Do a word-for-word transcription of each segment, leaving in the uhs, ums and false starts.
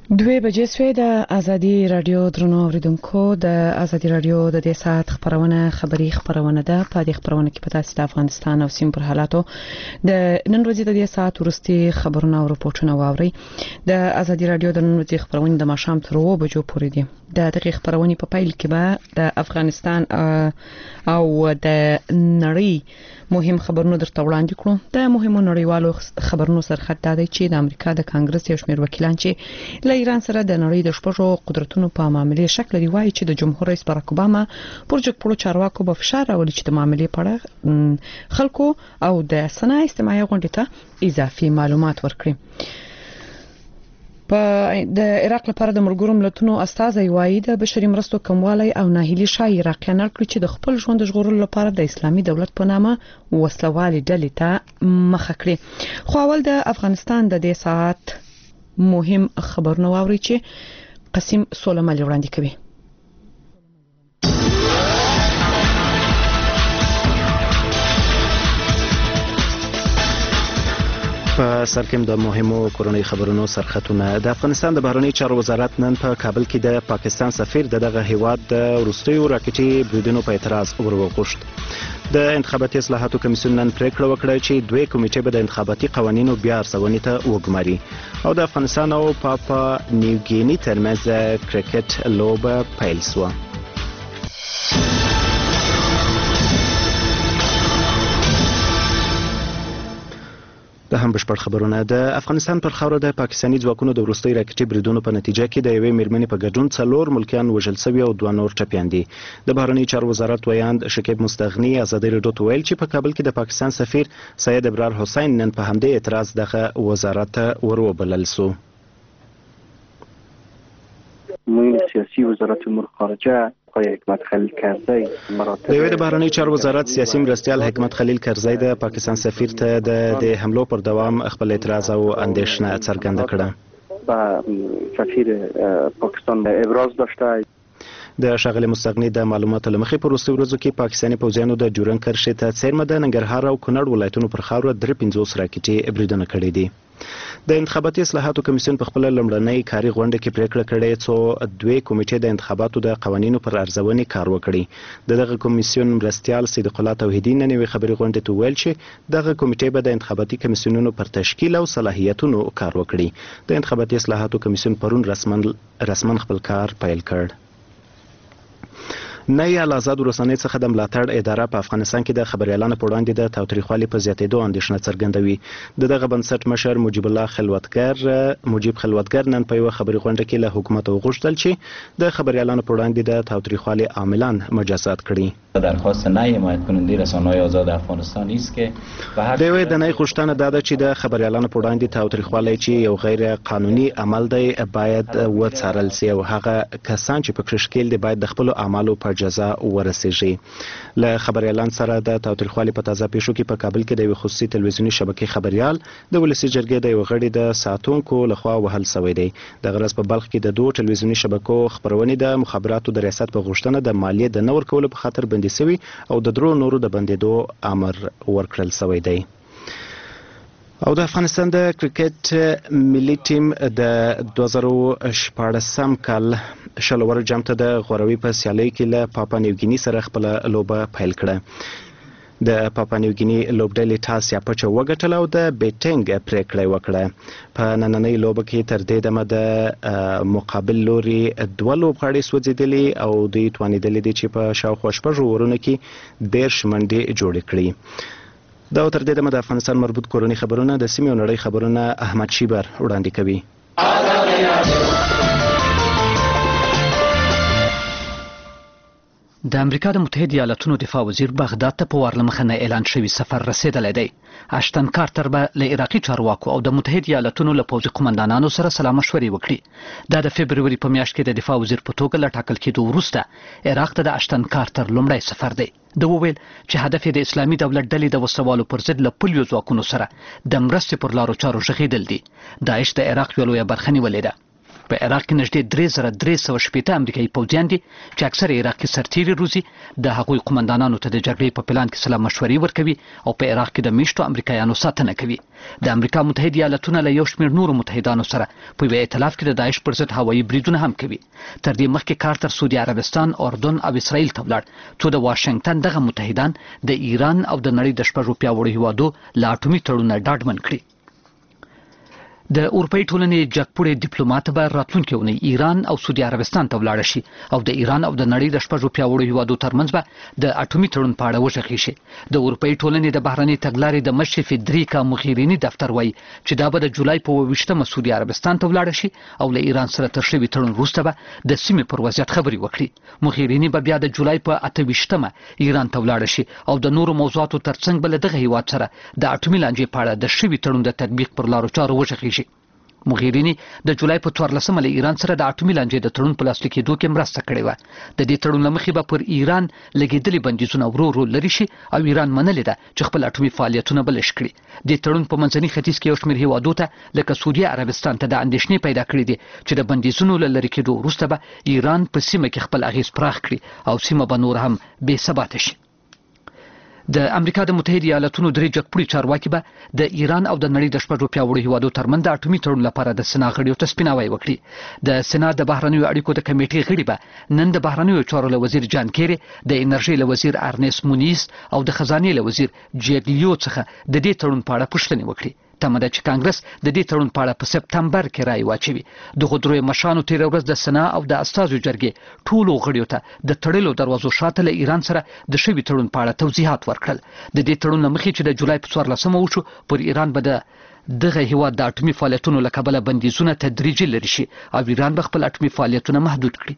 دوی بجې سوې د ازادي رادیو درنو اوریدونکو د ازادي رادیو د دې ساعت خبرونه خبري خبرونه ده په دې خبرونه کې پتا ست افغانستان او سیم پر حالاتو د نن ورځې د دې ساعت ورستي خبرونه او راپورټونه واوري د ازادي رادیو د نن ورځې خبرونه د ماښام تر و بجو پورې دي د دغه خبرونه په پیل کې به د افغانستان او د نړۍ مهم خبرونه درته وړاندې کړو د مهمو نړیوالو خبرونو سرخط دی چې د امریکا د کانګرس یو شمېر وکیلان چې له ایران سره د نړۍ د شپږو قدرتونو په معاملې شکل دی وایي چې د جمهور رئیس باراک اوباما پر جګپړو چارواکو په فشار راولي چې د معاملې په اړه خلکو او د صنایع اجتماعي غونډې ته اضافي معلومات ورکړي. په د عراق لپاره د ملګرو ملتونو استازي وایي د بشري مرستو کموالی او ناهیلي شای عراقیان کړي چې د خپل ژوند ژغورلو لپاره د اسلامي دولت په نامه وسلوالي ډلې ته مخه کړي. خو اول د افغانستان د دې ساعت مهم خبرونه واوري چې قسم سولمالي وړاندې کوي. په سرکم د مهمو کورنۍ خبرونو سرخطونه د افغانستان د بهرنی چارو وزارت نن په کابل کې د پاکستان سفیر دغه هیواد د وروستیو راکټي بریدونو په اعتراض وروغوښت. د انتخاباتي اصلاحاتو کمیسیون نن پریکړه وکړه چې دوی کمیټې به د انتخاباتي قوانینو بیا ارزونې ته وګماري او د افغانستان او پاپا نیوګینی ترمنځ کرکټ لوبه پیل شوه. د هم بشپړ خبرونه د افغانستان پر خاوره د پاکستاني ځواکونو د وروستي راکټي بریدونو په نتیجه کې د یوې میرمنې په ګډون څلور ملکیان وژل شوي او دوه نور ټپیان دي. د بهرنی چارو وزارت ویاند شکیب مستغنی ازادي رادیو ته ویل چې په کابل کې د پاکستان سفیر سید ابرار حسین نن په همدې اعتراض دغه وزارت ته وروبلل سو. مهم سیاسی وزارت امور خارجه آقای حکمت خلیل کرزی مراتب د بهرنی چارو وزارت سیاسي مرستیال حکمت خلیل کرزی د پاکستان سفیر ته د حملو پر دوام خپل اعتراض او اندیشنه څرګنده کړه. با سفیر پاکستان ابراز داشته. د شاغلي مستغنی د معلوماتو لمخې په وروستیو ورځو کې پاکستاني پوځیانو د جورن کرښې ته څیرمه د ننګرهار او کونړ ولایتونو پر خاوره درې پنځوس راکټي بریدونه کړي دي. د انتخاباتي اصلاحاتو کمیسیون په خپل لومړنۍ کاري غونډه کې پریکړه کړې چې دوی کمیټې د انتخاباتو د قوانینو پر ارزونې کار وکړي. دغه کمیسیون مرستیال صدیق الله توحیدی نن یوې خبري غونډې ته ویل چې دغه کمیټې به د انتخاباتي کمیسیونونو پر تشکیل او صلاحیتونو کار وکړي. د انتخاباتي اصلاحاتو کمیسیون پرون رسمن رسمن خپل کار پیل کړ. نه یا آزاد رسنۍ څخه د ملاتړ اداره په افغانستان کې د خبريالانو په وړاندې د تاوتریخوالي په زیاتېدو اندېښنه څرګندوي. د دغه بنسټ مشر مجیب الله خلوتګر مجیب خلوتګر نن په یو خبري غونډه کې له حکومت وغوښتل چې د خبريالانو په وړاندې د تاوتریخوالي عاملان مجازات کړي. درخواست نه حمایت کننده رسانه‌های آزاد افغانستان است که به هر دوی د نه خوشتنه داده چې د خبريالانو په وړاندې تاوتریخوالي چې یو غیر قانوني عمل دی باید وڅارل شي او هغه کسان چې په کښکیل دي باید د خپل اعمالو په جزا ورسیږي. له خبريالان سره د تاوتریخوالي په تازه پیښو کې په کابل کې د یو خصوصي تلویزیونی شبکې خبريال د ولسی جرګې د یو غړي د ساتونکو لخوا وهل شوی دی. د غرض په بلخ کې د دوه تلویزیونی شبکو خبرونه د مخابراتو د ریاست په غوښتنه د مالیې د نور کولو په خاطر بندي شوی او د درو نورو د بندیدو امر ورکړل شوی دی. او د افغانستان د کرکټ ملي ټیم د دوه زره شپاړسم کال شلور جام ته د غوروي په سیالۍ کې له پاپا نیوګینی سره خپل لوبه پیل کړه. د پاپا نیوګینی لوبډلې ټاس یا پچ وګټل او د بیټینګ پریکړه وکړه. په نننۍ لوبه کې تر دې دمه د مقابل لوري دوه لوبغاړي سوځېدلي او دوی توانېدلي دي چې په شاوخوا شپږو اورونو کې دېرش منډې جوړې کړي. دا تر دې دمه د افغانستان مربوط کورنۍ خبرونه د سیمې او نړۍ خبرونه احمد شیبر وړاندې کوي. د امریکا د متحده ایالاتونو دفاع وزیر بغداد ته په وار له مخه نه اعلان شوی سفر رسیدلی دی. اشتن کارتر به له عراقي چارواکو او د متحده ایالاتونو له پوځي قومندانانو سره سلا مشورې وکړي. دا د فبروري په میاشت کې د دفاع وزیر په توګه له ټاکل کېدو وروسته عراق ته د اشتن کارتر لومړی سفر دی. د وویل چې هدف یې د اسلامي دولت ډلې د وسوالو پر ضد له پولیو ځواکونو سره د مرستې پر لارو چارو ژغېدل دي. داعش د عراق یوه لویه برخه نیولې ده. په عراق کې نږدې درې زره درې سوه شپېته امریکایي پوځیان دي چې اکثر عراقي سرتیري روزي د هغوی قومندانانو ته د جګړې په پلان کې سلا مشورې ورکوي او په عراق کې د میشتو امریکایانو ساتنه کوي. د امریکا متحده ایالاتونه له یو شمېر نورو متحدانو سره په یوه ائتلاف کې د داعش پر ضد هوایي بریدونه هم کوي. تر دې مخکې کارتر سعودي عربستان، اردن او اسرائیل ته ولاړ څو د واشنګټن دغه متحدان د ایران او د نړۍ د شپږو پیاوړو هیوادو له اټومي تړون ډاډمن کړي. د اروپאי ټولنې جګپوړي ډیپلوماټ به راتلونکي اونۍ ایران او سعودي عربستان ته ولاړ شي او د ایران او د نړۍ د شپږو پیاوړو هیوادو ترمنځ به د اټومي تړون په اړه وغږیږي شي. د اروپאי ټولنې د بهرنۍ تګلارې د مشر فدریکا موغیرینی دفتر وایي چې دا به د جولای په اووه ویشتمه سعودي عربستان ته ولاړ شي او له ایران سره تر شوي تړون وروسته به د سیمې پر وضعیت خبرې وکړي. موغیرینی به بیا د جولای په اته ویشتمه ایران ته ولاړ شي او د نورو موضوعاتو ترڅنګ به له دغه هیواد سره د اټومي لانجې په اړه د شوي تړون د تطبیق پر لارو چارو وغږیږي. موغیرینی د جولای په څوارلسمه له ایران سره د اټومي لانجې د تړون په لاسلیک کېدو کې مرسته کړې وه. د دې تړون له مخې به پر ایران لګېدلي بندیزونه ورو ورو لرې شي او ایران منلې ده چې خپل اټومي فعالیتونه بلش کړي. د تړون په منځني ختیځ کې یو شمېر هیوادو ته لکه سعودي عربستان ته د اندېښنې پیدا کړې دي چې د بندیزونو له لرې کېدو وروسته به ایران په سیمه کې خپل اغېز پراخ کړي او سیمه به نور هم بې ثباته شي. د امریکا د متحده ایالاتونو درې جګپوړي چارواکي به د ایران او د نړۍ د شپږو پیاوړو هیوادو ترمنځ د اټومي تړون لپاره د سنا غړیو ته سپیناوی وکړي. د سنا د بهرنیو اړیکو د کمیټې غړي به نن د بهرنیو چارو له وزیر جان کیری، د انرژي له وزیر ارنیس مونیز او د خزانې له وزیر جیګلیو څخه د دې تړون په اړه پوښتنې وکړي. تمه ده چې کانګرس د دې تړون په اړه په سپتمبر کې رایې واچوي. دغو دریو مشرانو تېره ورځ د سنا او د استازو جرګې ټولو غړیو ته د تړلو دروازو شاته له ایران سره د شوي تړون په اړه توضیحات ورکړل. د دې تړون له مخې چې د جولای په څوارلسمه وشو پر ایران به د دغه هیواد د اټومي فعالیتونو له کبله بندیزونه تدریجي لرې شي او ایران به خپل اټومي فعالیتونه محدود کړي.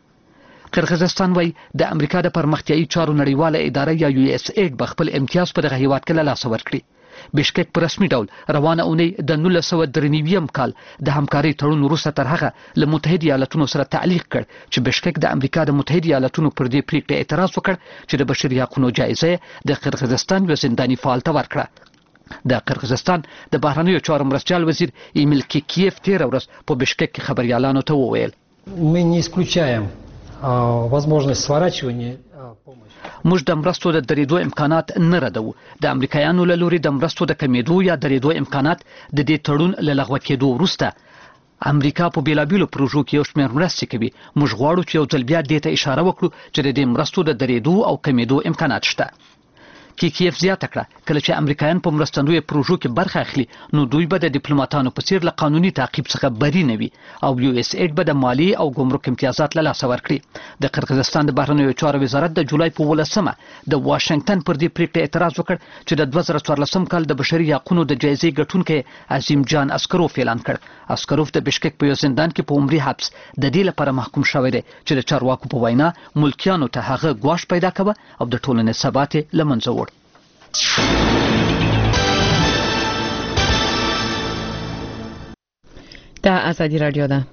قرغیزستان وایي د امریکا د پرمختیایي چارو نړیواله اداره یا یو اس ایډ به خپل امتیاز په دغه هیواد کې له لاسه ورکړي. بشکک په رسمي ډول روانه اونۍ د نولس سوه درې نوي کال د همکارۍ تړون وروسته تر هغه له متحده ایالاتونو سره تعلیق کړ چې بشکک د امریکا د متحده ایالاتونو پر دې پریکړې اعتراض وکړ چې د بشري حقوقو جایزه د قرغیزستان یو زنداني فعال ته ورکړه. د قرغیزستان د بهرنیو چارو مرستیال وزیر ایمیل کیکیف تېره ورځ په بشکک کې خبریالانو ته وویل мы не исключаем возможность сворачивания помощи. موږ د مرستو د درېدو امکانات نه ردوو. د امریکایانو له لوري د مرستو د کمیدو یا درېدو امکانات د دې تړون له لغوه کېدو وروسته امریکا په بیلابیلو پروژو کې یو شمېر مرستې کوي. موږ غواړو چې یو ځل بیا دې ته اشاره وکړو چې د دې مرستو د درېدو او کمیدو امکانات شته. کیکیف زیاته کړه کله چې امریکایان په مرستندویه پروژو کې برخه اخلي نو دوی به د ډیپلوماټانو په څیر له قانوني تعقیب څخه بری نه وي او یو اس ایډ به د مالی او ګمرک امتیازات له لاسه ورکړي. د قرغیزستان د بهرنیو چارو وزارت د جولای په اوولسمه د واشنګټن پر دې پریکړې اعتراض وکړ چې د دوه زره څوارلسم کال د بشري حقوقو د جایزې ګټونکی عظیم جان اسکروف اعلان کړ. اسکروف د بشکک په یو زندان کې په عمري حبس د دې لپاره محکوم شوی دی چې د چارواکو په وینا ملکیانو ته هغه ګواښ پیدا کوه او د ټولنې ثبات یې له منځه وړ. دا ازادي رادیو ده.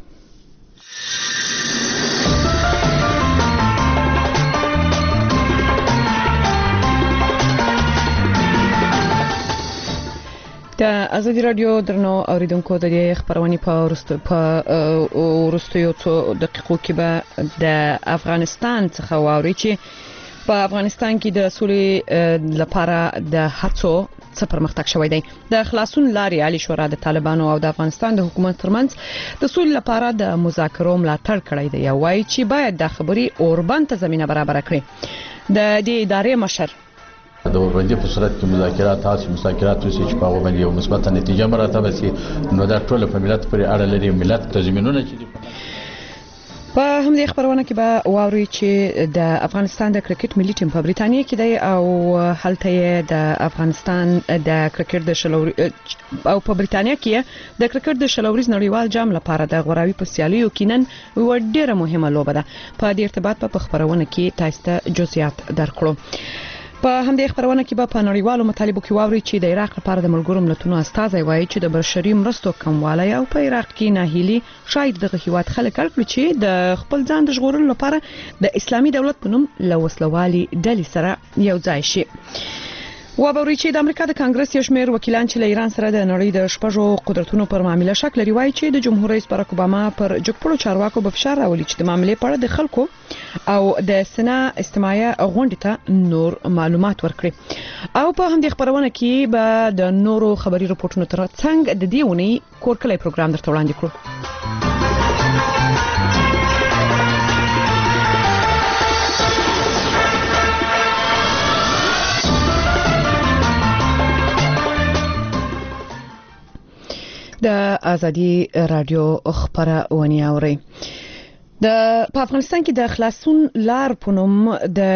د ازادي رادیو درنو اوریدونکو د دې خبرونې په ورستو په ورستو څو دقیقو کې به د افغانستان څخه واوري چې په افغانستان کې د سولې لپاره د هڅو څه پرمختګ شوی دی. د خلاصون لارې عالی شورا د طالبانو او د افغانستان د حکومت ترمنځ د سولې لپاره د مذاکرو ملاتړ کړی دی او وايي چې باید د خبري اوربند ته زمينه برابر کړي. د دې ادارې مشر د اوربندي په صورت کې مذاکرات تاسو مذاکرات وشي چې په باندې یو مثبت نتیجه مراتبه سي نو دا ټول په ملت پورې اړه لري. ملت ته زمينونه چې په همدې خبرونه کې به واوري چې د افغانستان د کرکټ ملي ټیم په بریتانیا کې دی او هلته د افغانستان د کرکټ د شلوري او په بریتانیا کې د کرکټ د شلوريز نړیوال جام لپاره د غوراوي په سیالیو کې نن و ډیره مهمه لوبه ده. په دې ارتباط په خبرونه کې تاسو ته جزئیات درکړو. په همدې خبرونه کې به په نړیوالو مطالبو کې واوري چې د عراق لپاره د ملګرو ملتونو استازي وایي چې د بشري مرستو کموالی او په عراق کې ناهیلي شاید دغه هیواد خلک کړي چې د خپل ځان د ژغورلو لپاره د اسلامي دولت په نوم له وسلوالي ډلې سره یو ځای شي. وبوري چې د امریکا د کانګرس یو شمېر وکیلان چې له ایران سره د نړۍ د شپږو قدرتونو پر معاملې شک لري وایي چې د جمهور رئیس باراک اوباما پر جګپړو چارواکو په فشار راولي چې د معاملې په اړه د خلکو او د سنا استماعي غونډې ته نور معلومات ورکړي او په همدې خبرونه کې به د نورو خبري رپورټونو ترڅنګ د دې ونی کورکلي پروګرام درته وړاندې کړو. د ازادي رادیو خبرونه اوري. د په افغانستان کې د خلاصون لار پونم د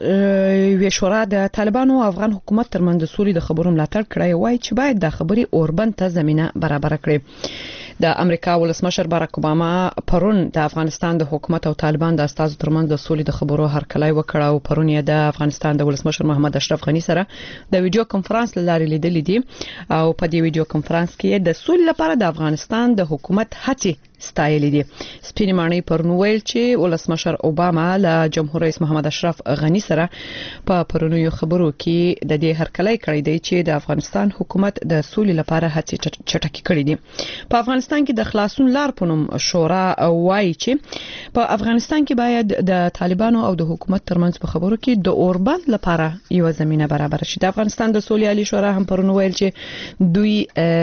ویشورا د طالبانو او افغان حکومت ترمنځ د سولې د خبرو ملاتړ کړی وای چې باید د خبري اوربند ته زمينه برابر کړي. د امریکا ولسمشر باراک اوباما پرون د افغانستان د حکومت او طالبان د استازو ترمنځ د سولې د خبرو هرکلی وکړ او پرون یې د افغانستان د ولسمشر محمد اشرف غنی سره د ویډیو کانفرنس لارې لیدلې دي او په دې ویډیو کانفرنس کې د سولې لپاره د افغانستان د حکومت هڅې ستایلې دي. سپینې معنی پرنویل چې ولسمشر اوباما له جمهور رئیس محمد اشرف غنی سره په پرونیو خبرو کې د دې هرکلی کړی دی چې د افغانستان حکومت د سولې لپاره هڅې چټکې کړې دي. په افغانستان کې د خلاصون لار پونم شورا وایي چې په افغانستان کې باید د طالبانو او د حکومت ترمنځ په خبرو کې د اوربند لپاره یو زمينه برابر شي. د افغانستان د سولې عالی شورا هم پرنویل چې دوی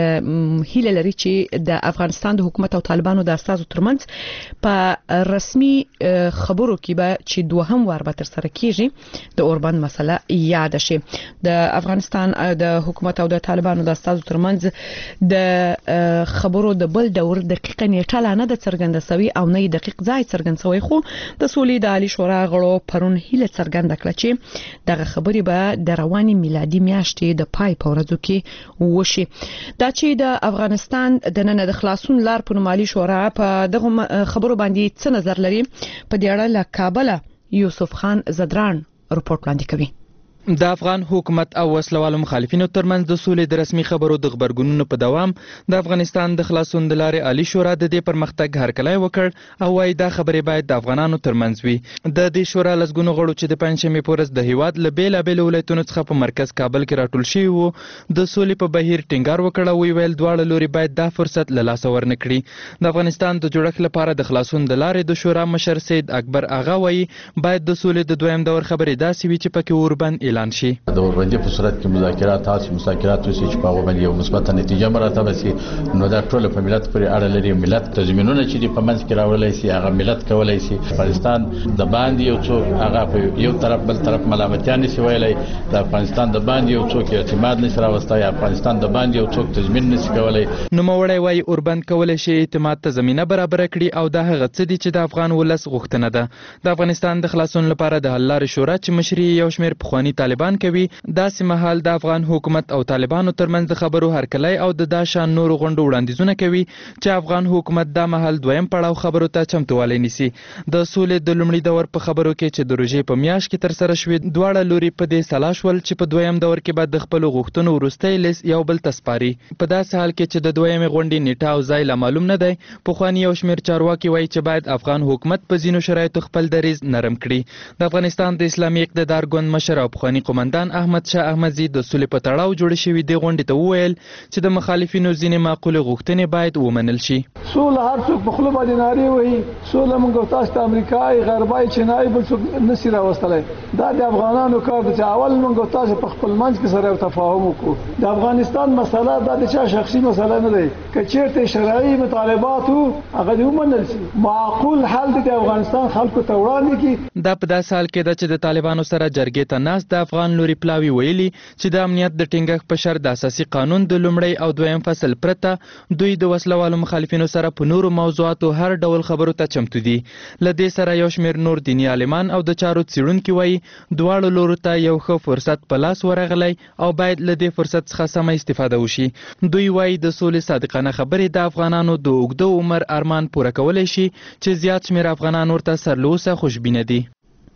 هیله لري چې د افغانستان د حکومت او طالبانو د استازو ترمنځ په رسمي خبرو کې به چې دوهم وار به تر سره کیږي د اوربند مسله یاد شي. د افغانستان د حکومت او د طالبانو د استازو ترمنځ د خبرو د بل ډور دقیقه نیټه لا نه د څرګنده سوي او نه دقیق ځای څرګند سوی خو د سولې د عالی شورا غړو پرون هیله څرګنده کړه چې دغه خبرې به د رواني میلادي میاشتې د پای په ورځو کې وشي. دا چې د افغانستان د نن د خلاصون لار په مالي شورا په دغه خبرو باندې څه نظر لري په دې اړه له کابل یوسف خان زدران رپورټ وړاندې کوي. د افغان حکومت او وسلوالو مخالفینو ترمنځ د سولې د رسمي خبرو د خبرګونونو په دوام د افغانستان د خلاصون د لارې عالی شورا د دې پرمختګ هرکلی وکړ او وايي دا خبرې باید د افغانانو ترمنځ وي. د دې شورا لسګونو غړو چې د پنځمې پورز د هیواد له بیلابېلو ولایتونو څخه په مرکز کابل کې راټول شوي وو د سولې په بهیر ټینګار وکړ او ویل دواړه لوري باید دا فرصت له لاسه ورنکړي. د افغانستان د جوړښت لپاره د خلاصون د لارې د شورا مشر سید اکبر اغا وايي باید د سولې د دویم دور خبرې داسې وي چې پکې اوربند اعلان شي. باندې په صورت کې مذاکرات تاسو مذاکرات وشي چې په باندې یو مثبت نتیجه مراتبه سي نو دا ټول په ملت پورې اړه لري. ملت تضمینونه چې په منځ کې راولای شي هغه ملت کولای شي. افغانستان د باندې یو څوک هغه په یو طرف بل طرف ملامتیا نشي ویلای. د افغانستان د باندې یو څوک اعتماد نشي راوستای. افغانستان د باندې یو څوک تضمین نشي کولای. نو موړی وايي اوربند کولای شي اعتماد ته زمينه برابر کړي او دا هغه څه دي چې د افغان ولس غوښتنه ده. د افغانستان د خلاصون لپاره د حل لارې شورا چې مشري یو شمېر پخوانی طالبان کوي داسې مهال د افغان حکومت او طالبانو ترمنځ د خبرو هرکلی او د داشان نورو غونډو وړاندیزونه کوي چې افغان حکومت دا مهال دویم پړاو خبرو ته چمتووالی نیسي. د سولې د لومړي دور په خبرو کې چې د روژې په میاشت کې تر سره شوې دواړه لوري په دې سلا شول چې په دویم دور کې به د خپلو غوښتنو وروستی لیست یو بل ته سپاري. په داسې حال کې چې د دویمې غونډې نیټه او ځای لا معلوم نه دی پخواني یو شمېر چارواکي وایي چې باید افغان حکومت په ځینو شرایطو خپل دریځ نرم کړي. د افغانستان د اسلامي اقتدار ګوند مشر او پخواني قومندان احمد شاه احمدزي د سولې په تړاو جوړ شوی دی غونډې ته وویل چې د مخالفینو ځینې معقولې غوښتنې باید ومنل شي. سوله هر څوک په خپل باندې نارې وایي سوله موږ تاسو ته امریکای غربای چینای بل څوک نشي راوستلی. دا د افغانانو کار دی چې اول موږ تاسو په خپل منځ کې سره تفاهم وکړو. د افغانستان مسله دا د چا شخصي مسله نه دی. که چیرته شرعي مطالبات هغه دې ومنل شي معقول حل د افغانستان خلکو ته وړاندې کړي. دا په داسې حال کې ده چې د طالبانو سره جرګې ته ناست د افغان لوري پلاوي ویلي چې د امنیت د ټینګښت په شرط د اساسي قانون د لومړی او دویم فصل پرته دوی د وسلوالو مخالفینو سره په نورو موضوعاتو هر ډول خبرو ته چمتو دي. له دې سره یو شمېر نور دیني عالمان او د چارو څېړونکي وایي دواړو لورو ته یو ښه فرصت په لاس ورغلی او باید له دې فرصت څخه سمه استفاده وشي. دوی وایي د سولې صادقانه خبرې د افغانانو د اوږده عمر ارمان پوره کولی شي چې زیات شمېر افغانان ورته سرلوسه خوشبینه دي.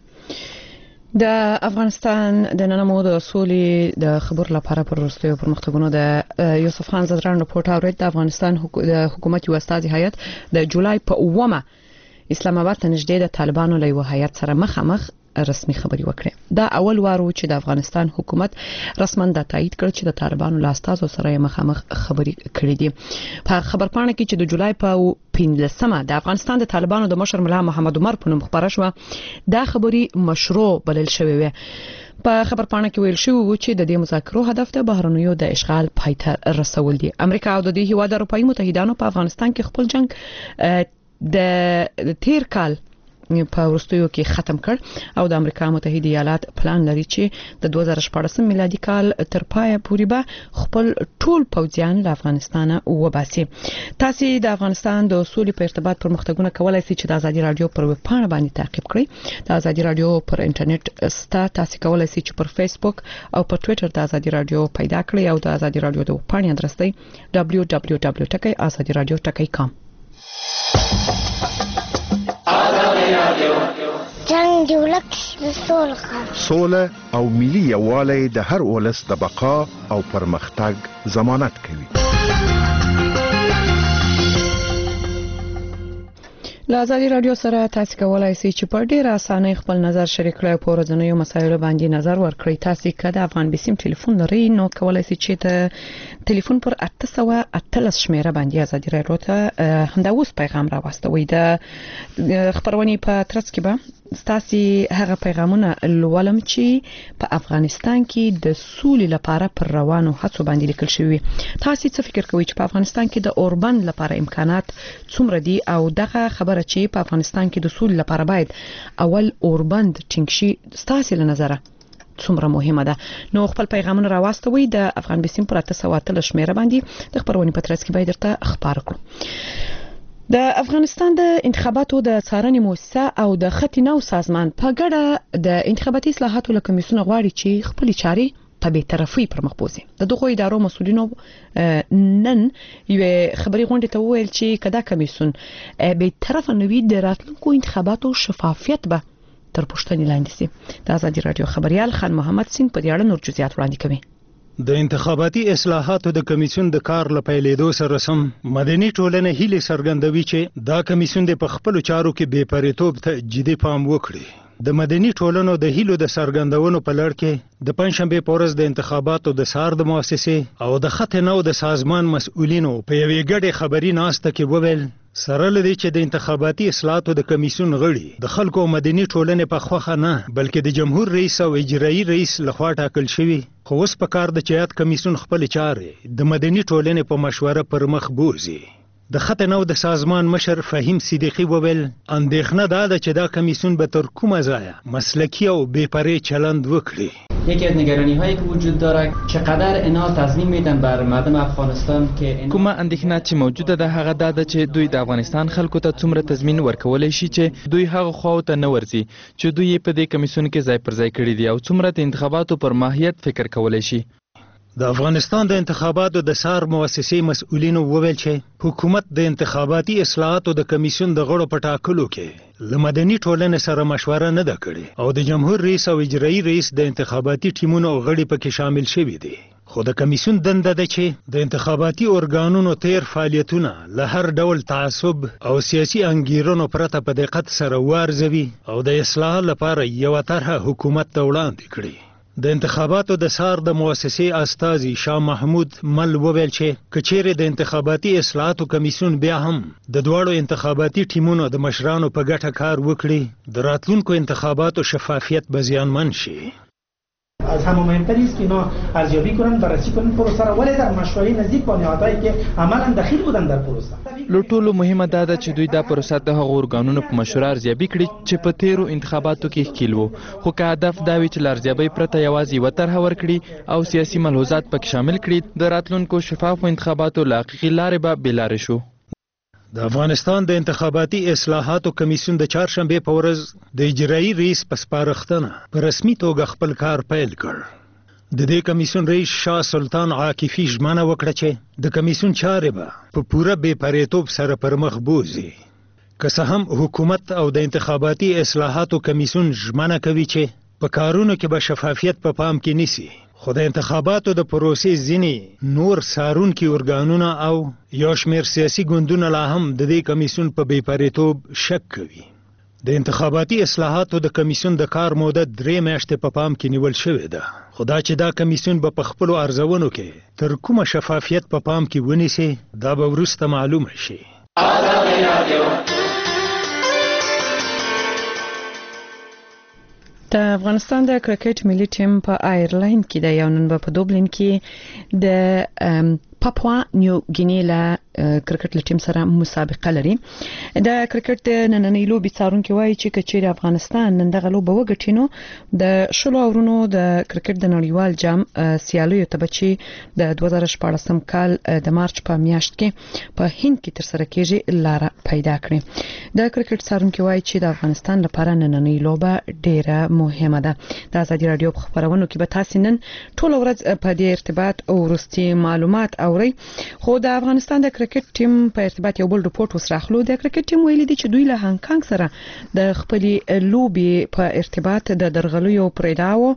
د افغانستان د ننمو د سولې د خبر لپاره پر وروستیو پرمختګونو د یوسف خان زدران رپورټ اورید. د افغانستان د حکومت یو استازي هیئت د جولای په اومه اسلام آباد ته نږدې د طالبانو له یو هیئت سره مخامخ رسمي خبري وکړه. دا اول وارو چې د افغانستان حکومت رسما د تایید کړ چې د طالبانو لاستازو سره مخامخ خبري کړې دي. په خبرپاڼه کې چې د جولای په پنځلسمه د افغانستان د طالبانو د مشر ملا محمد عمر په نوم خبره شوه، دا خبري مشروع بلل شوې وه. په خبرپاڼه کې ویل شوی و چې د دې مذاکرو هدف د بهرنیو د اشغال پای ته رسول دي. امریکا او د دې هیواد اروپایي متحدانو په افغانستان کې خپل جنگ د تیر کال په وروستیو کې ختم کړ او د امریکا متحده ایالات پلان لري چې د دوه زره شپږ میلادي کال تر پایه پورې به خپل ټول پوځیان له افغانستان وباسي. تاسو د افغانستان د اصول په ارتباط پرمختګونه کولای شئ چې د ازادي رادیو پر ویب پاڼه باندې تعقیب کړئ. د ازادي رادیو پر انټرنیټ ستا تاسو کولای شئ چې پر فیسبوک او پر ټوئیټر د ازادي رادیو پیدا کړئ او د ازادي رادیو د پاڼې ادرس دی دبلیو دبلیو دبلیو ټکی ازادي رادیو ټکی کام. جنگ دی ولک د سوله سوله او ملي یووالی د هر ولس د بقا او پرمختګ ضمانت کوي. له ازادي رادیو سره تاسو کولای شئ چې په ډیره اسانه خپل نظر شریک کړئ په ورځنیو مسایلو باندې نظر ورکړئ. تاسو کله افغان بسیم ټلیفون لرئ نو کولای شئ چې د ټلیفون پر اته سوه اتلس شمیره باندې ازادي رادیو ته همدا اوس پیغام راوستوي. د خبرونې په ترڅ کې به تاسو هغه پیغامونه لولم چې په افغانستان کې د سولې لپاره پر روانو هڅو باندې لیکل شوی. تاسو څه فکر کوئ چې په افغانستان کې د اوربند لپاره امکانات څومره دي او دغه خبره چې په افغانستان کې د سولې لپاره باید اول اوربند ټینګ شي تاسو له نظره څومره مهمه ده؟ نو خپل پیغامونه راوستوي د افغان بسیم پر اته سوه اتلس شمیره باندې د خبرونې په ترڅ کې باید درته خبر کړو. د افغانستان د انتخاباتو د څارنې مؤسسه او د خطینو سازمان په ګډه د انتخاباتي اصلاحاتو له کمیسیون غواړي چې خپل چارې په بې طرفي پر مخ بوزي. د دغه ادارو مسؤلینو نن یو خبري غونډه ته ویل چې کدا کمیسیون بې طرفه نوي د راتلونکو انتخاباتو شفافیت به تر پوښتنې لاندې سي. د ازادي رادیو خبريال خان محمد سین په دې اړه نور جزئیات وړاندې کوي. د انتخاباتي اصلاحاتو د کمیسیون د کار لپاره سره سم مدني ټولنه هیله څرګندوي چې دا کمیسیون د خپل چارو کې بې پریتوب ته جدي پام وکړي. د مدني ټولنو د هیلو د څرګندونو په لړ کې د پنځشنبه په ورځ د انتخاباتو د سار د مؤسسې او د خطینو د سازمان مسؤلینو په یوې ګډه خبري ناسته کې وویل سره لدی چې د انتخاباتي اصلاحاتو د کمیسیون غړي د خلکو مدني ټولنې په خوخه نه بلکې د جمهور رئیس او اجرایی رئیس لخوا ټاکل شوی. خو اوس په کار د چیات کمیسیون خپل چارې د مدني ټولنې په مشوره پر مخ بوزي. د خطینو د سازمان مشر فهیم صدیقی وویل اندېښنه دا ده چې دا کمیسیون به تر کومه ځایه مسلکی او بې پرې چلند وکړي. یکی از نگرانی هایی که وجود داره چقدر اینا تضمین میدن بر مردم افغانستان که کومه اندېښنه چې موجوده ده هغه دا ده چې دوی د افغانستان خلکو ته څومره تضمین ورکولای شي چې دوی هغه خواو ته نه ورځي چې دوی په دې کمیسیون کې ځای پر ځای کړی دي او څومره د انتخاباتو پر ماهیت فکر کولای شي. د افغانستان د انتخاباتو د سار مؤسسې مسؤلینو وویل چې حکومت د انتخاباتي اصلاحاتو د کمیسیون د غړو په ټاکلو کې له مدني ټولنې سره مشوره نه ده کړې او د جمهور رئیس او اجرایی رئیس د انتخاباتي ټیمونو غړي پکې شامل شوي دي. خو د کمیسیون دنده ده چې د انتخاباتي اورګانونو تیر فعالیتونه له هر ډول تعصب او سیاسي انګیرنو پرته په دقت سره وارزوي او د اصلاح لپاره یو طرحه حکومت ته وړاندې کړي. د انتخاباتو د سار د مؤسسې استازي شاه محمود مل وویل چې کچېره د انتخاباتي اصلاحاتو کمیسیون بیا هم د دواړو انتخاباتي ټیمونو د مشرانو په ګټه کار وکړي د راتلونکو انتخاباتو شفافیت به زیانمن شي. از همه مهمتر است که اینا ارزیابی کنن بررسی کنن پروسه را ولی در مشروعی نزدیک با نهادهایی که عملا دخیل بودن در پروسه. له ټولو مهمه دا ده چې دوی دا پروسه د هغو ارګانونو په مشوره ارزیابي کړي چې په تیرو انتخاباتو کې ښکیل وو خو که هدف دا وي چې له ارزیابۍ پرته یوازې یوه طرحه ورکړي او سیاسي ملحوظات پکې شامل کړي د راتلونکو شفافو انتخاباتو له حقیقي لارې به بېلارې شو. د افغانستان د انتخاباتي اصلاحاتو کمیسیون د چهارشنبه په ورځ د اجرایی رئیس په سپارښتنه په رسمي توګه خپل کار پیل کړ. د دې کمیسیون رئیس شاه سلطان عاکفي ژمنه وکړه چې د کمیسیون چارې به په پوره بې پرېتوب سره پر مخ بوزي. که څه هم حکومت او د انتخاباتي اصلاحاتو کمیسیون ژمنه کوي چې په کارونو کې به شفافیت په پام کې نیسي خو د انتخاباتو د پروسې ځینې نور څارونکي ارګانونه او یو شمېر سیاسي ګوندونه لا هم د دې کمیسیون په بې پرېتوب شک کوي. د انتخاباتي اصلاحاتو د کمیسیون د کار موده درې میاشتې په پام کې نیول شوې ده. خدا چې دا کمیسیون به په خپلو ارزونو کې تر کومه شفافیت په پام کې ونیسي دا به وروسته معلومه شي. د افغانستان د کرکټ ملي ټیم په آیرلند کې د یو نن په دوبلین کې د پاپوا نیو ګینی له کرکټ ټیم سره مسابقه لري. د کرکټ د نننۍ لوبې څارونکي وایي چې کچېر افغانستان نن دغه لوبه وګټي نو د شلو اورونو د کرکټ د نړیوال جام سیالیو ته بچي د دوه زره شپاړسم کال د مارچ په میاشت کې په هند کې تر سره کېږي لار پیدا کړي. د کرکټ څارونکي وایي چې د افغانستان لپاره نننۍ لوبه ډیره مهمه ده. د ازادي رادیو په خبرونو کې به تاسو نن ټول ورځ په دې ارتباط او ورستي معلومات اورئ. خو د افغانستان د کرکټ ټیم په ارتباط یو بل رپورت وسراخلو. د کرکټ ټیم ویلي دی چې دوی له هانګ کانګ سره د خپلې لوبې په ارتباط د درغلیو پرېداو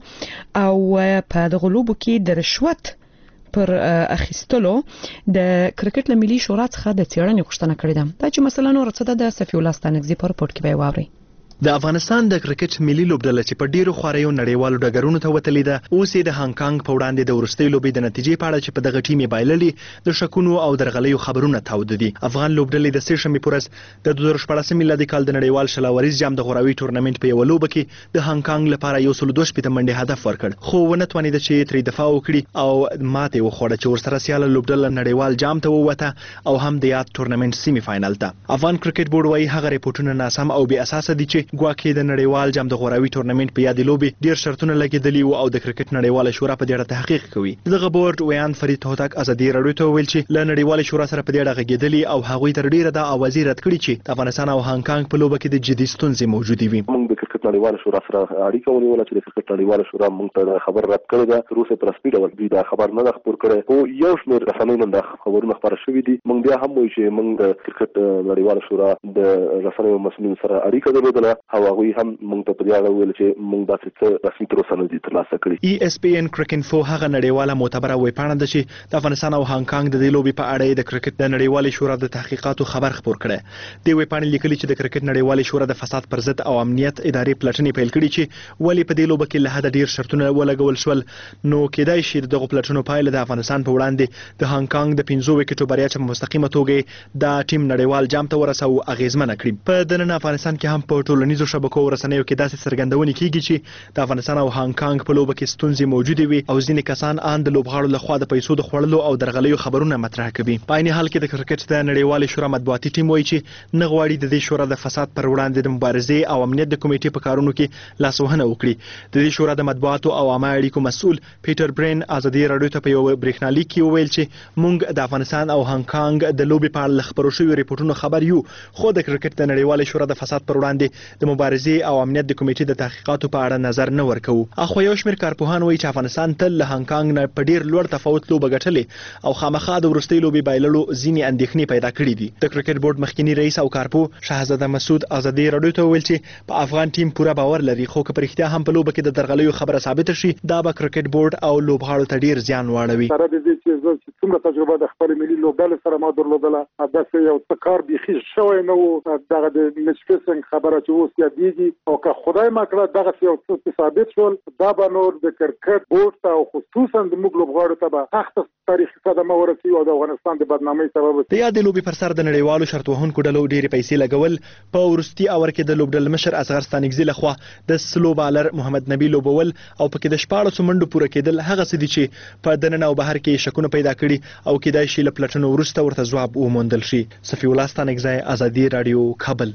او په دغه لوبو کې د رشوت پر اخیستلو د کرکټ له ملي شورا څخه د څېړنې غوښتنه کړې ده. دا چې مثلا نور څه ده د صفي الله ستانکزي په رپورت کې به واورئ. د افغانستان د کرکټ ملي لوبډله چې په ډیرو خواريو نړیوالو ډګرونو ته وتلې ده اوس د هانګ کانګ په وړاندې د ورستۍ لوبې د نتیجې په اړه چې په دغه ټیم یې بایللې د شکونو او درغلیو خبرونه تاوده دي. افغان لوبډلې د سې شنبې پورز د دوه زره شپاړسم میلادي کال د نړیوال شلاوریز جام د غوراوي ټورنمنت په یو لوبه کې د هانګ کانګ لپاره یو سل دوه شپږ منډه هدف ورکړ خو ونه توانید چې ترې دفاع وکړي او ماته وخوړه چې ورسره سیاله لوبډله نړیوال جام ته ووته او هم د یاد ټورنمنت سیمي فائنل ته. افغان کرکټ بورډ وايي هغه ریپورتونه ناسم او بې اساس دي چې ګواکې د نړیوال جام د غوراوي ټورنمنت په یادې لوبې ډیر شرطونه لګیدلي او د کرکټ نړیواله شورا په دې اړه تحقیق کوي. دغه بورډ ویان فرید هوتک ازادي رادیو ته ویل چې له نړیواله شورا سره په دې اړه غږیدلي او هغوی تر ډیره د اوازې رد کړي چې د افغانستان او هانګ کانګ په لوبه کې د جدي ستونزې موجودې وي. موږ د کرکټ نړیواله شورا سره اړیکه ونیوله چې د کرکټ نړیواله شورا موږ ته خبر رد کړی ده. تر اوسه پر سپیډ ول دوی دا خبر نه خبر کړي او یو شمېر رسنیو نن دا خبرونه خبره شوې دي. موږ بیا هم وایو چې موږ د کرکټ نړیواله شورا د رسنیو مسؤلین سره اړیکه درلوده او هغوی هم موږ ته په دې اړه ویل چې موږ داسې څه رسمي تر اوسه نه دي ترلاسه کړي. ای اس پی ان کرکټ هغه نړیواله معتبره ویبپاڼه ده چې د افغانستان او هانګ کانګ د دې لوبې په اړه د کرکټ د نړیوالې شورا د تحقیقاتو خبر خبر کړي. د ویبپاڼې لیکلي چې د کرکټ نړیوالې شورا د فساد پر ضد او امنیت ادارې پلټنې پیل کړي چې ولی په دې لوبه کې له حد ډیر شرطونه ولګول شول نو کېدای شي دغه پلټنو پایله د افغانستان په وړاندې د هانګ کانګ د پنځو وکټو بریا چې مستقیمه توګه د ټیم نړیوال جام ته ورسو اغیزمنه کړي. په دننه افغانستان کې هم په ټولنیزو شبکو ورسنیو کې داسې څرګندونې کیږي چې د افغانستان او هانګ کانګ په لوبه کې ستونزې موجودې وي او ځینې کسان ان د لوبغاړو لخوا د پیسو د خوړلو او درغلیو خبرونه مطرح کوي. په عین حال کې د کرکټ د نړیوالې شورا مطبوعاتي ټیم وایي چې نه غواړي د دې شورا د فساد پر وړاندې د مبارزې او امنیت د کمیټې په کارونو کې لاسوهنه وکړي. د دې شورا د مطبوعاتو او عامه اړیکو مسؤل پیټر برین ازادي رادیو ته په یو برېښنالیک کې وویل چې موږ د افغانستان او هانګ کانګ د لوبې په اړه خبرو شویو ریپورتونو خبر یو خو د کرکټ د نړیوالې شورا د فساد پر وړاندې د مبارزې او امنیت د کمیټې د تحقیقاتو په اړه نظر نه ورکوو. اخو یو شمېر کارپوهان وایي چې افغانستان تل له هانګ کانګ نه په ډیر لوړ تفاوت لوبه ګټلې او خامخا د ورستۍ لوبې بایللو ځینې اندېښنې پیدا کړې دي. د کرکټ بورډ مخکنی رئیس او کارپو شهزاده مسعود ازادي رادیو ته ویل چې په افغان ټیم پوره باور لري خو که په رښتیا هم په لوبه کې د درغلیو خبره ثابته شي دا به کرکټ بورډ او لوبغاړو ته ډیر زیان واړوي. سره د دې چې څومره تجربه د خپل ملي لوبډلې سره ما درلودله داسې یو څه کار بیخي شوی نه و. دغه د میچ فیکسینګ خبره چې اوس یادېږي او که خدای ما کړه دغه یو څه ثابت شول دا به نور د کرکټ بورډ ته او خصوصا د موږ لوبغاړو ته به سخته تاریخي صدمه ورسي او د افغانستان د بدنامۍ سبب د یادې لوبې پر سر د نړیوالو شرط وهونکو ډلو ډېرې پیسې لګول. په وروستي اور کې د لوبډل مشر اصغر ستانکزي لخوا د سلو بالر محمد نبی لوبول او پکې د شپاړسو منډو پوره کېدل هغه څه دي چې په دننه او بهر کې شکونه پیدا کړي او کېدای شي له پلټنو وروسته ورته ځواب وموندل شي. صفي الله ستانکزی ازادي رادیو کابل.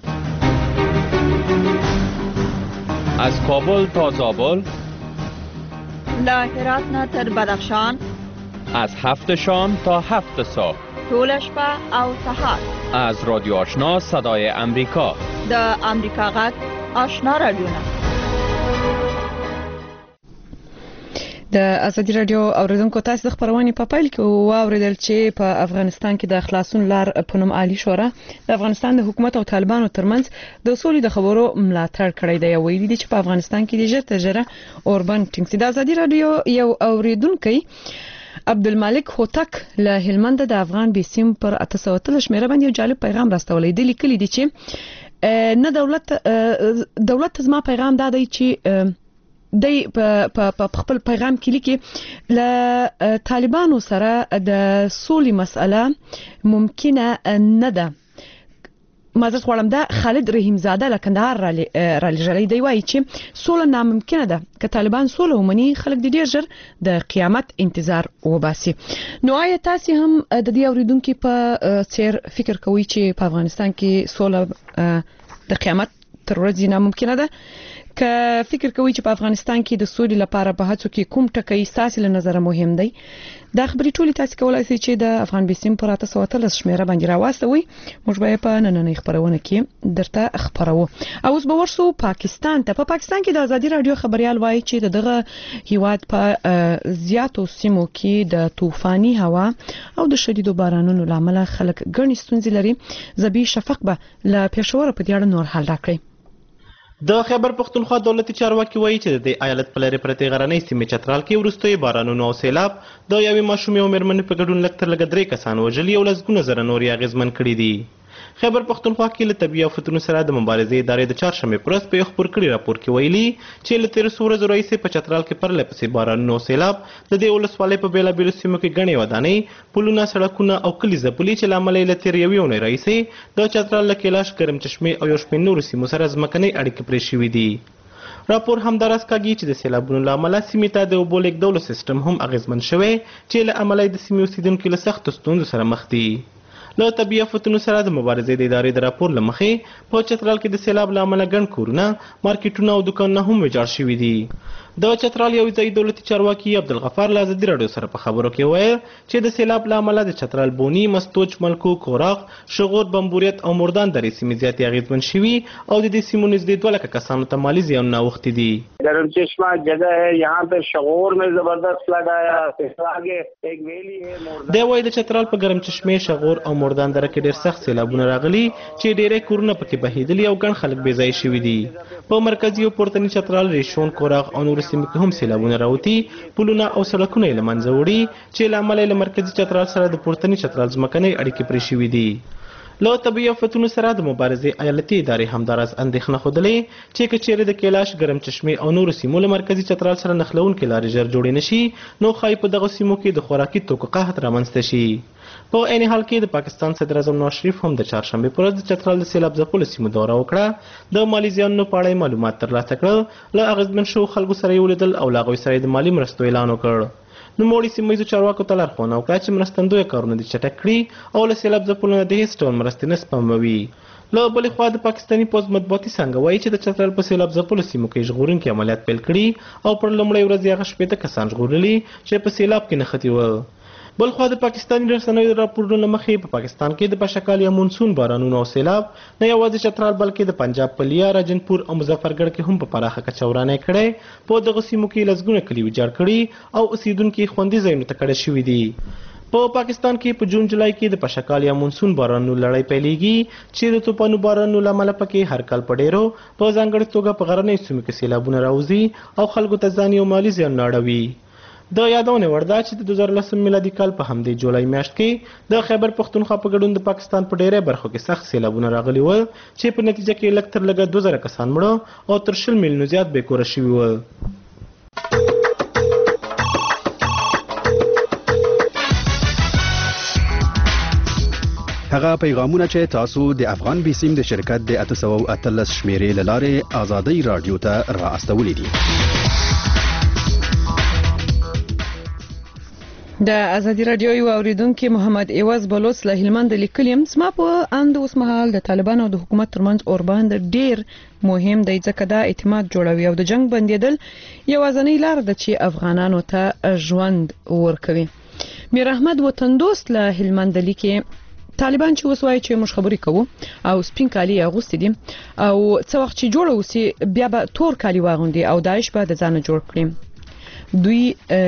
از کابل تا زابل، له هرات نه تر بدخشان، از هفت شام تا هفت صبح، طول شپه او سحر، از رادیو آشنا صدای امریکا، د امریکا غږ آشنا رادیو. د ازادي رادیو اوریدونکو تاسو د خبرونې په پیل کې واوریدل چې په افغانستان کې د خلاصون لار په نوم عالی شورا د افغانستان د حکومت او طالبانو ترمنځ د سولې د خبرو ملاتړ کړی دی. ویلي دي چې په افغانستان کې د ژر تر ژره اوربن ټینګ سي. د ازادي رادیو یو اوریدونکو عبدالمالک هوتک له هلمند د افغان بیسیم پر اته سوه اتلس شمیره باندې یو جالب پیغام راستولی دی. لیکلي دي چې نه دولت دولت زما پیغام دا دی چې د په خپل پیغام کې لیکي ل طالبانو سره د سولې مسأله ممکنه نه ده. معذرت غواړم، دا خالد رحیم زاده له کندهار را لېږلی دی، وایي چې سوله ناممکنه ده، که طالبان سوله ومني خلک د ډېر ژر د قیامت انتظار وباسي. نو آیا تاسې هم د دې اورېدونکي په څېر فکر کوئ چې په افغانستان کې سوله د قیامت تر ورځې ناممکنه ده؟ که فکر کوئ چې په افغانستان کې د سولې لپاره په هڅو کې کوم ټکی ستاسې له نظره مهم دی، دا خبرې ټولې تاسې کولی شئ چې د افغان بیسیم پر اته سوه اتلس شمېره باندې راواستوئ. موږ به یې په نننۍ خپرونه کې درته خپروو. او اوس به ورسو پاکستان ته. په پاکستان کې د ازادي راډیو خبریال وایي چې د دغه هیواد په زیاتو سیمو کې د طوفاني هوا او د شدیدو بارانونو له امله خلک ګڼې ستونزې لري. زبی شفق به له پېښوره په دې اړه نور حال راکړي. د خیبر پختونخوا دولتي چارواکي وایي چې د ایالت په لرې پرتې غرنۍ سیمې چترال کې وروستیو بارانونو او سیلاب د یوې ماشومې او مېرمنې په ګډون لږ تر لږه درې کسان وژلي او لسګونه زره نور یې اغېزمن کړي دي. خیبر پختونخوا کې له طبیعي افتونو سره د مبارزې ادارې د چهارشنبې په ورځ په یو خپور کړي راپور کې ویلي چې له تېرو څو ورځو راهیسې په چترال کې پرله پسې بارانونه او سیلاب د دې ولسوالۍ په بېلابېلو سیمو کې ګڼې ودانۍ، پلونه، سړکونه او کلي ځپلي چې له امله یې له تېرې یوې اونۍ راهیسې د چترال له کیلاش، ګرم چشمې او یو شمېر نورو سیمو سره ځمکنۍ اړیکې پرې شوي دي. راپور همداراز کاږي چې د سیلابونو له امله سیمې ته د اوبو لیږدولو سیستم هم اغېزمن شوی چې له امله یې د سیمې اوسېدونکي له سختو ستونزو سره مخ دي. له طبیعي افتونو سره د مبارزې د ادارې د راپور له مخې په چترال کې د سیلاب له امله ګڼ کورونه، مارکیټونه او دوکانونه هم ویجاړ شوي دي. د چترال یو ځایي دولتي چارواکي عبدالغفار له ازادي راډیو سره په خبرو کې وویل چې د سیلاب له امله د چترال بوني، مستوج، ملکو، کوراغ، شغور، بمبوریت او مردان درې سیمې زیاتې اغېزمن شوي او د دې سیمو نږدې دوه لکه کسانو ته مالي زیانونه اوښتي دي. گرم چشمہ جگہ ہے، یہاں پہ شغور میں زبردست فلڈ آیا، آگے ایک ویلی ہے مردان. دی وایي د چترال په ګرم چشمې، شغور او مردان دره کې ډېر سخت سیلابونه راغلي چې ډېری کورونه پکې بهېدلي او ګڼ خلک بې ځایه شوي دي. په مرکزي او پورتني چترال، ریشون، کوراغ او نورو سیمو کې هم سیلابونه راوتي، پلونه او سړکونه یې له منځه وړي چې له امله یې له مرکزي چترال سره د پورتني چترال ځمکنۍ اړیکې پرې شوي دي. له طبیعي افتونو سره د مبارزې ایالتي ادارې همداراز اندېښنه ښودلې چې که چیرې د کیلاش، ګرم چشمې او نورو سیمو له مرکزي چترال سره نښلوونکې لارې ژر جوړې نه شي نو ښایي په دغو سیمو کې د خوراکي توکو قحط رامنځته شي. په عین حال کې د پاکستان صدر اعظم نواز شریف هم د چهارشنبې په ورځ د چترال د سیلاب ځپلو سیمو دوره وکړه. د مالي زیانونو په اړه معلومات ترلاسه کړل، له اغېزمن شوو خلکو سره یې ولیدل او له هغوی سره یې د مالي مرستو اعلان وکړ. نوموړي سیمه ییزو چارواکو ته لارښوونه وکړه چې مرستندویه کارونه دې چټک کړي او له سیلاب ځپلو نه د هېڅ ډول مرستې نه سپموي. له بلې خوا د پاکستاني پوځ مطبوعاتي څانګه وایي چې د چترال په سیلاب ځپلو سیمو کې ژغورونکي عملیات پیل کړي او پر لومړۍ ورځ یې هغه شپېته کسان ژغورلي چې په سیلاب کې نښتي وو. بل خوا د پاکستاني رسنیو د راپورونو له مخې په پاکستان کې د پشکال یا مونسون بارانونو او سیلاب نه یوازې چترال بلکې د پنجاب په لیا، راجنپور او مظفرګړ کې هم په پراخه کچه ورانۍ کړی. په دغو سیمو کې لسګونه کلي ویجاړ کړي او اوسېدونکي خوندي ځایونو ته کډه شوي دي. په پاکستان کې په جون جولای کې د پشکال یا مونسون بارانونو لړۍ پیلېږي چې د طوفانو بارانونو له امله پکې هر کال په ډېرو په ځانګړې توګه په غرنیو سیمو کې سیلابونه راوځي او خلکو ته ځاني او مالي زیانونه اړوي. د یادونې وړ ده چې د دوه زره لسم میلادي کال په همدې جولای میاشت کې د خیبر پختونخوا په ګډون د پاکستان په ډېری برخو کې سخت سیلابونه راغلي ول چې په نتیجه کې لږ تر لږه دوه زره کسان مړه او تر شل میلیونو زیات بې کوره شوي ول. هغه پیغامونه چې تاسو د افغان بیسیم د شرکت د اته سوه اتلس شمېرې له لارې ازادۍ راډیو ته را استولي دي. د ازادي راډیو یو اوریدونکو محمد ایواز بلوچ له هلمند لیکلیم زما په اند اوس مهال د طالبانو او د حکومت ترمنځ اوربند ډیر مهم دی ځکه دا اعتماد جوړوي او د جنگ بندیدل یوازینۍ لار ده چې افغانانو ته ژوند ورکوي. میر احمد وطندوست له هلمند لیکي طالبان چې اوس وایي چې موږ خبرې کوو او سپین کالي اغوستي دي او څه وخت چې جوړ اوسي بیا به تور کالي واغوندي او داعش به د ځان جوړ کړي. دوی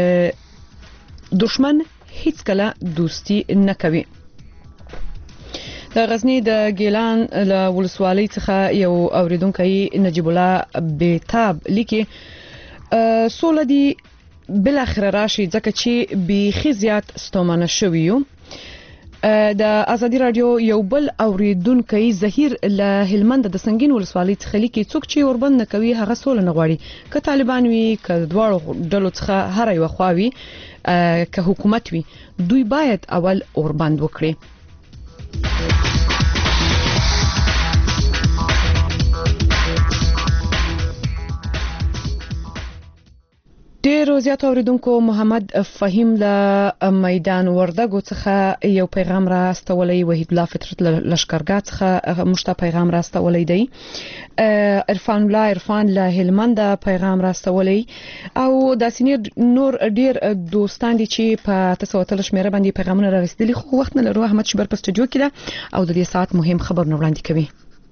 دشمن هیڅ کله دوستی نه کوي. د غزنی د ګیلان له ولسوالۍ څخه یو اوریدونکی نجیب الله بیتاب لیکي سوله دی بل اخر راشي ځکه چې بیخي زیات ستومانه شوی یو د ازادي رادیو یو بل اوریدونکو زهیر له هلمند د سنگین ولسوالۍ څخه لیکي څوک چې اوربند نه کوي هغه سول نه غواړي که طالبان وي که دواړو ډلو څخه هر یو خواوي که حکومت وي دوی باید اول اوربند وکړي. ډیرو زیات اوریدونکو محمد فهیم له میدان وردګو څخه یو پیغام را استولې وحید الله فطرت لشکرګاه څخه مشته پیغام را استولې دی. عرفان الله عرفان له هلمند پیغام را استولې او د سینیر نور ډیر دوستان دي چې په تاسو ته شمیره باندې پیغامونه را رسیدلي خو وخت نه لرو. احمد شبر په سټوډیو کې ده او د دې ساعت مهم خبر نه وړاندې کوي.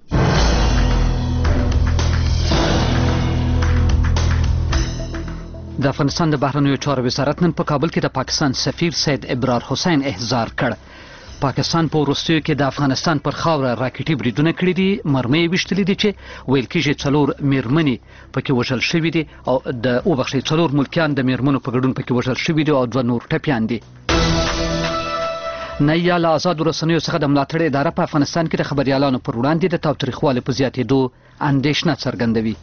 د افغانستان د بهرنیو چارو وزارت نن په کابل کې د پاکستان سفیر سید ابرار حسین احضار کړ. پاکستان په وروستیو کې د افغانستان پر خاوره راکټي بریدونه کړي دي، مرمۍ وشتلې دي چې ویل کېږي څلور میرمنې پکې وژل شوي دي او د وبخښئ څلور ملکیان د میرمنو په ګډون پکې وژل شوي دي او دوه نور ټپیان دي. نیا له آزادو رسنیو څخه د ملاتړ اداره په افغانستان کې د خبريالانو پر وړاندې د تاوتریخوالي په زیاتېدو اندېښنه څرګندوي.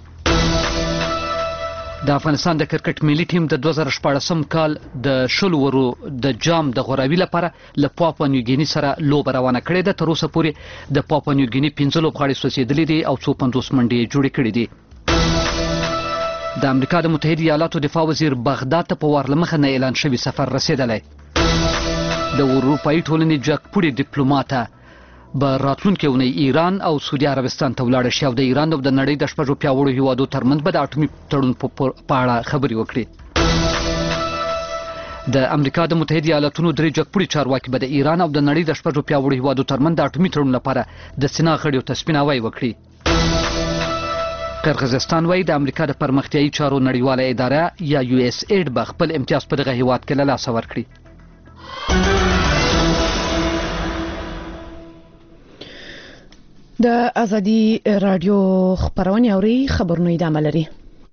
د افغانستان د کرکټ ملي ټیم د دوه زره شپاړسم کال د شل ورو د جام د غوراوي لپاره له پاپوا نیوګیني سره لوبه روانه کړې ده. تر اوسه پورې د پاپوا نیوګیني پنځه لوبغاړي سوځېدلي دي او څو پنځوس منډې جوړې کړې دي. د امریکا د متحده ایالاتو دفاع وزیر بغداد ته په وار له مخه نه اعلان شوی سفر رسېدلی. د اروپایي ټولنې جګپوړي ډیپلوماته به راتلونکي اونۍ ایران او سعودي عربستان ته ولاړ شي او د ایران او د نړۍ د شپږو پیاوړو هیوادو ترمنځ به د اټومي تړون په اړه خبرې وکړي. د امریکا د متحده ایالاتونو درې جګپوړي چارواکي به د ایران او د نړۍ د شپږو پیاوړو هیوادو ترمنځ د اټومي تړون لپاره د سنا غړیو ته سپیناوی وکړي. قرغیزستان وايي د امریکا د پرمختیایي چارو نړیواله اداره یا یو اس ایډ به خپل امتیاز په دغه هیواد کې له لاسه ورکړي. د ازادي رادیو خبرونه اوري خبرونه ادامه لري.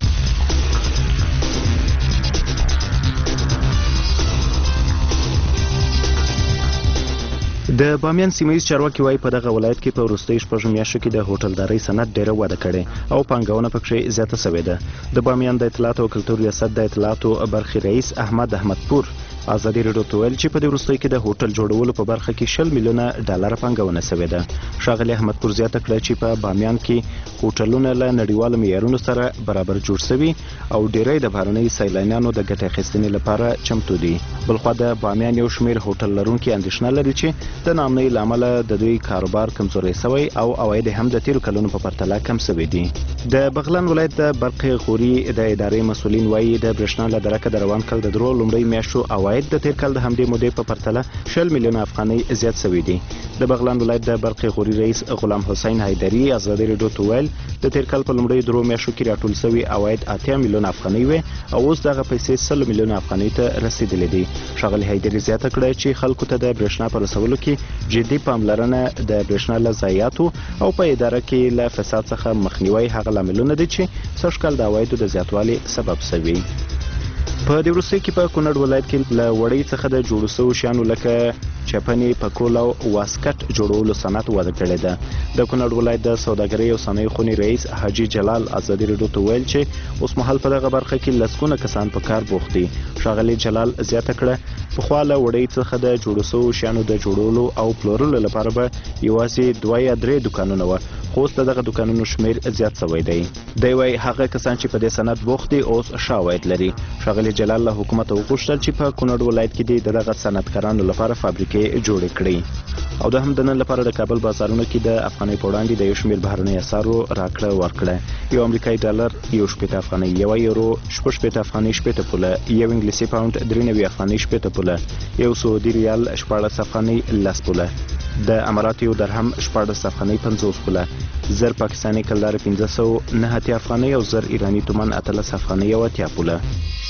د بامیان سیمایي چارواکي وايي په دغه ولایت کې په وروستۍ شپږ میاشتو کې د هوټلدارۍ صنعت ډېره وده کړې او پانګونه پکې زیاته شوې ده. د بامیان د اطلاعات او کلتور ریاست د اطلاعاتو برخې رئیس احمد احمدپور ازادي رادیو ته ویل چې په دې وروستۍ کې د هوټل جوړولو په برخه کې شل میلیونه ډالر پانګونه شوې ده. ښاغلي احمدپور زیاته کړه چې په بامیان کې هوټلونه له نړیوالو معیارونو سره برابر جوړ شوي او ډېری د بهرنۍ سیلانیانو د ګټې اخیستنې لپاره چمتو دي. بلخوا د بامیان یو شمېر هوټل لرونکي اندېښنه لري چې د ناامنۍ له امله د دوی کاروبار کمزوری شوی او عواید هم د تیرو کلونو په پرتله کم شوي دي. د بغلان ولایت د برق غوري د ادارې مسولین وايي د برېښنا له درکه د روان کال د درو لومړۍ میاشتو عواید د تیر کال د همدې مودې په پرتله شل میلیونه افغانۍ زیات شوي دي. د بغلان ولایت د برق غوري رئیس غلام حسین حیدری ازادي رادیو ته ویل د تیر کال په لومړۍ درو میاشتو کې راټول شوي عواید اتیا میلیونه افغانۍ وي او اوس دغه پیسې سل میلیونه افغانۍ ته رسیدلې دي. ښاغلي حیدری زیاته کړه چې خلکو ته د برېښنا په رسولو کې جدي پاملرنه د برېښنا له ضایعاتو او په اداره کې له فساد څخه مخنیوي هغه لاملونه دي چې سږ کال د عوایدو د زیاتوالي سبب شوي. په دې وروستۍ کې په کونړ ولایت کې له وړۍ څخه د جوړو شوو شیانو لکه چپنې پکول او واسکټ جوړولو صنعت وده کړې ده. د کونړ ولایت د سوداګرۍ او صنایعو خونې رئیس حاجي جلال ازادي رادیو ته ویل چې اوس مهال په دغه برخه کې لسګونه کسان په کار بوخت دي. ښاغلي جلال زیاته کړه پخوا له وړۍ څخه د جوړو شوو شیانو د جوړولو او پلورلو لپاره به یوازې دوه یا درې دوکانونه وو خو اوس دغه دوکانونو شمیر زیات شوی دی. دی وايي هغه کسان چې په دې صنعت بوخت دي اوس ښه عواید لري. ښاغلي جلال له حکومت وغوښتل چې په کونړ ولایت کې د دغه صنعتکارانو لپاره فابریکې جوړې کړي او د هم د نن لپاره د کابل بازارونو کې د افغانۍ په وړاندې د یو شمېر بهرنۍ اسعارو راکړه ورکړه. یو امریکایي ډالر یو شپېته افغانۍ، یو یورو شپږ شپېته افغانۍ شپېته پوله، یو انګلیسي پاونډ درې نوي افغانۍ شپېته پوله، یو سعودي ریال شپاړس افغانۍ لس پوله، د اماراتو یو درهم شپاړس افغانۍ پنځوس پوله، زر پاکستاني کلدار پنځه سوه نه اتیا افغانۍ او زر ایراني تومان اتلس افغانۍ او اتیا پوله.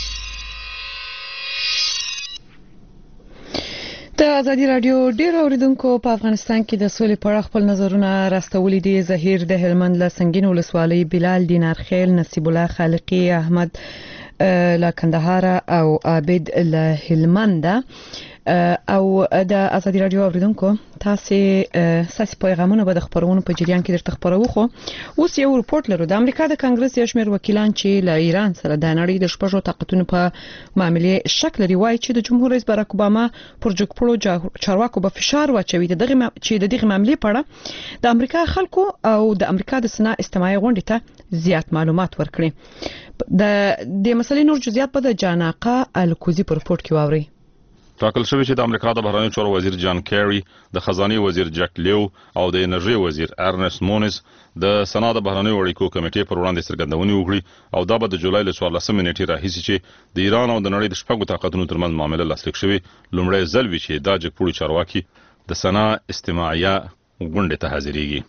د ازادي رادیو ډیر اوریدونکو په افغانستان کې د سولې په اړه خپل نظرونه راستولي دي. زهیر د هلمند له سنگین ولسوالۍ، بلال دینار خیل، نصیب الله خالقی، احمد له کندهار او عابد له هلمند او د ازادي رادیو اوریدونکو تاسو ساسي پیغامونه به د خبرونو په جریان کې درته خبرو خو اوس یو رپورت لرو د امریکا د کانګرس یو شمېر وکیلان چې له ایران سره د نړۍ د شپږو طاقتونو په معاملې شک لري وایي چې د جمهور رئیس باراک اوباما پر جګپړو چارواکو به فشار واچوي د دغه چې د دغه معاملې په اړه د امریکا خلکو او د امریکا د سنا استماعي غونډې ته زیات معلومات ورکړي د د مسلې نور جزئیات په د جاناقه الکوزي په رپورت کې واوري. ټاکل شوی چې د امریکا د بهرنیو چارو وزیر جان کیری د خزانه وزیر جک لیو او د انرژي وزیر ارنست مونز د سنا د بهرنیو اړیکو کمیټې پر وړاندې څرګندونې وکړي او دا به د جولای له څوارلسمې نیټې راهیسې چې د ایران او د نړۍ د شپږو طاقتونو ترمنځ معامله لاسلیک شوی لومړی ځل وي چې دا جګپوړي چارواکي د سنا استماعیه غونډې ته حاضرېږي.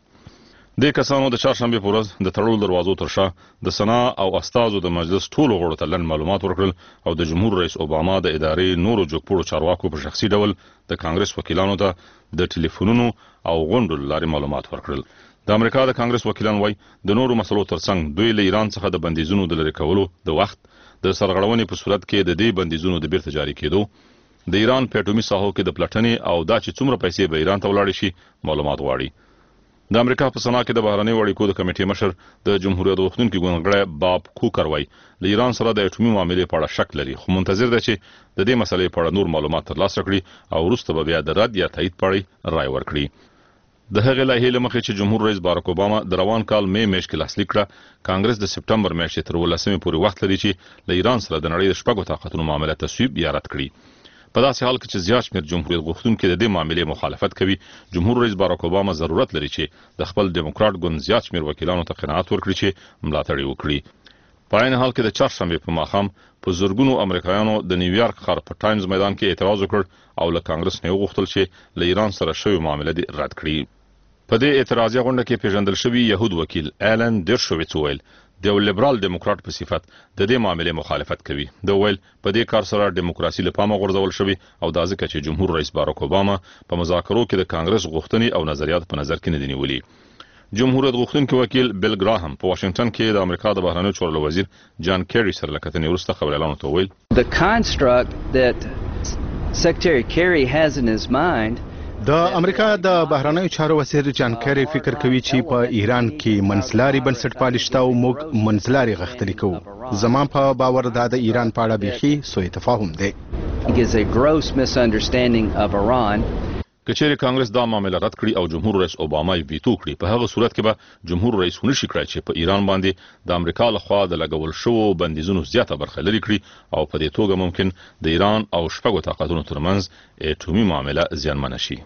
د کسانو د چهارشنبه په ورځ د تړلو دروازو تر شا د سنا او استازو د مجلس ټولو غړو ته لن معلومات ورکړل او د جمهور رئیس اوباما د ادارې نورو جګپوړو چارواکو په شخصي ډول د کانګرس وکیلانو ته د ټلیفونونو او غونډو لارې معلومات ورکړل. د امریکا د کانګرس وکیلان وایي د نورو مسلو ترڅنګ دوی له ایران څخه د بندیزونو د لرې کولو د وخت د سرغړونې په صورت کې د دې بندیزونو د بیرته جاري کېدو د ایران په اټومي ساحو کې د پلټنې او دا چې څومره پیسې به ایران ته ولاړ شي معلومات غواړي. د امریکا په سنا کې د بهرنیو اړیکو د کمیټې مشر د جمهوریت غوښتونکي ګوندګړی باب کوکر وایي له ایران سره د اټومي معاملې په اړه شک لري خو منتظر دی چې د دې مسلې په اړه نور معلومات ترلاسه کړي او وروسته به بیا د رد یا تایید په اړه رائے ورکړي. د هغې لایحې له مخې چې جمهور رئیس باراک اوباما د روان کال مې میاشت کې لاسلیک کړه کانګرس د سپټمبر میاشتې تر ولسمې پورې وخت لري چې له ایران سره د نړۍ د شپږو طاقتونو معامله تصویب یا رد کړي. په داسې حال کې چې زیات شمېر جمهوریت غوښتونکي د دې معاملې مخالفت کوي جمهور رئیس باراک اوباما ضرورت لري چې د خپل ډیموکراټ ګوند زیات شمېر وکیلانو ته قناعت ورکړي چې ملاتړ یې وکړي. په عین حال کې د چهارشنبې په ماښام په زرګونو امریکایانو د نیویارک ښار په ټایمز میدان کې اعتراض وکړ او له کانګرس نه وغوښتل چې له ایران سره شوې معامله دې رد کړي. په دې اعتراضي غونډه کې پیژندل شوی یهود وکیل ایلن ډیرشویټس وویل د یو لیبرال دیموکراټ په صفت د دې معاملې مخالفت کوي. د ویل په دې کار سره دیموکراسي له پامه غورځول شوی او دا ځکه چې جمهور رئیس باراک اوباما په مذاکرو کې د کانګرس غوښتنې او نظریات په نظر کې نه دي نیولي. جمهوریت غوښتونکي وکیل بیل ګراهم په واشنگټن کې د امریکا د بهرنیو چارو وزیر جان کیری سره له کتنې وروسته خبريالانو ته ویل The construct that Secretary Kerry has in his mind د امریکا د بهرنیو چارو وزیر جان کیری فکر کوي چې په ایران کې منځلاري بنسټپالي شته او موږ منځلاري غښتلي کوو. زما په باور دا د ایران په اړه بيخي سوء تفاهم دی. It is a gross misunderstanding of Iran. کچېرې کانګرس دا معامله رد کړي او جمهور رئیس اوباما یې ویتو کړي په هغه صورت کې به جمهور رئیس ونشي کړای چې په ایران باندې د امریکا لخوا د لګول شوو بندیزونو زیاته برخه لري کړي او په دې توګه ممکن د ایران او شپږو طاقتونو ترمنځ اټومي معامله زیانمنه شي.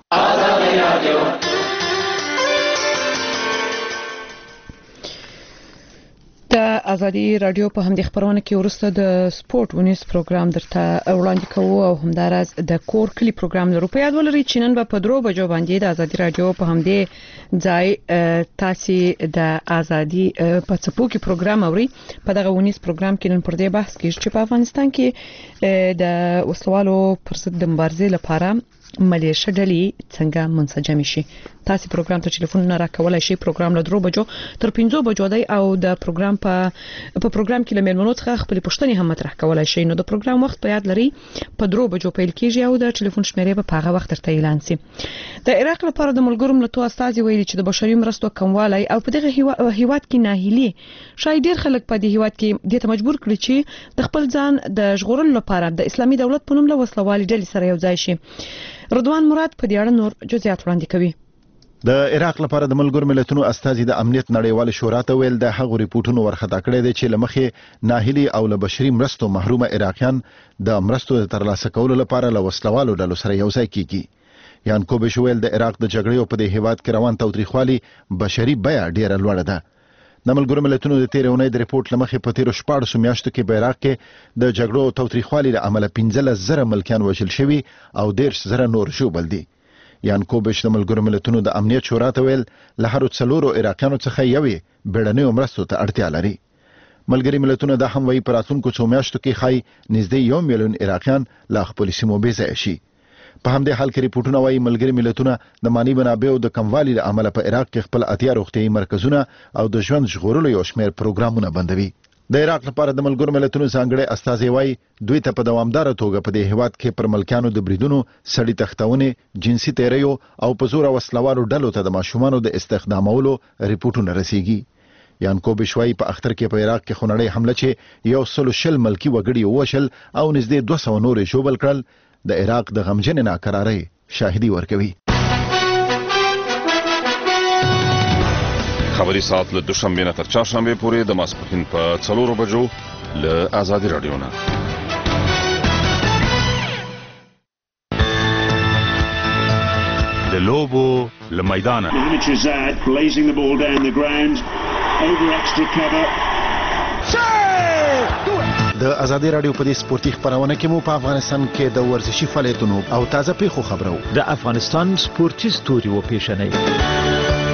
د ازادي رادیو په همدې خبرونه کې ورسته د سپورت ونیس پروګرام درته وړاندې کوو او همدارز د کور کلی پروګرام لرو. په یاد ولرئ چې نن به په درو بجو باندې د ازادي رادیو په همدې ځای تاسو د ازادي په څپو کې پروګرام اوري. په دغه ونیس پروګرام کې نن پر دې بحث کیږي چې په افغانستان کې د وسلوالو پر ضد د مبارزې لپاره ملیشه ډلې څنګه منسجم شي. تاسو پروګرام ته ټلیفون نه راکولای شئ. پروګرام له درو بجو تر پنځو بجو دی او د پروګرام په په پروګرام کې له مېلمنو څخه خپل پوښتنې هم مطرح کولای شئ. نو د پروګرام وخت په یاد لرئ په درو بجو پیل کیږي او د ټلیفون شمیرې په هغه وخت ترته اعلان شي. د عراق لپاره د ملګرو ملتونو استازي ویلي چې د بشري مرستو کموالی او په دغه هیواد کې ناهیلي شاید ډیر خلک په دې هیواد کې د مجبور کړي چې د خپل ځان د ژغورلو لپاره د اسلامي دولت په نوم له وسلوالي ډلې سره یو ځای شي. رضوان مراد په دې اړه نور جزئیات وړاندې کوي. د عراق لپاره د ملګرو ملتونو استازي د امنیت نړیوال شورا ته ویل د هغو ریپورتونو ورخطا کړی دی چې لمخې ناهیلي او له بشري مرستو محرومه عراقیان د مرستو د ترلاسه کولو لپاره له وسلوالو ډلو سره یو ځای کیږي. یانکوبش ویل د عراق د جګړې په دې هیواد کې روان تاوتریخوالي بشري بیه ډیره لوړه ده. د ملګرو ملتونو د تیر اونۍ د ریپورت لمخې په تیرو شپاړسو میاشتو کې په عراق کې د جګړو او تاوتریخوالي له امله پنځلس زره ملکیان وژل شوي او دېرش زره نور ژوبل دي. یانکوبش د ملګرو ملتونو د امنیت شورا ته ویل له هرو څلورو عراقیانو څخه یوې بیړنیو مرستو ته اړتیا لري. ملګري ملتونه دا هم وایي په راتلونکو څو میاشتو کې ښایي نږدې یو میلیون عراقیان له خپلو سیمو بېځایه شي. په همدې حال کې ریپورتونه وایي ملګري ملتونه د مالی منابعو د کموالي له امله په عراق کې خپل اتیا روغتیايي مرکزونه او د ژوند ژغورلو یو شمېر پروګرامونه بندوي. د عراق لپاره د ملګرو ملتونو ځانګړي استازي وايي دوی ته په دوامداره توګه په دې هیواد کې پر ملکیانو د بریدونو سړي تختونې جنسي تیریو او په زور وسلوالو ډلو ته د ماشومانو د استخدامولو ریپورتونه رسیږي. یانکو بشوای په اختر کې په عراق کې خونړۍ حمله چې یو سل شل ملکی وګړي وشل او نږدې دوه سوه نورې ژوبل کړل د عراق د غمجنې ناکرارۍ شاهدي ورکوي. خبري ساعت له دوشنبه نه تر چهارشنبه پورې د ماسپښین په څلورو بجو له آزادي رادیو نه. د لوبو له میدانه blazing the ball down the ground over extra cover. د آزادي رادیو په دې سپورتي خبرونه کې مو په افغانستان کې د ورزشي فعالیتونو او تازه پیښو خبرو د افغانستان سپورتي ستوري و پیښنې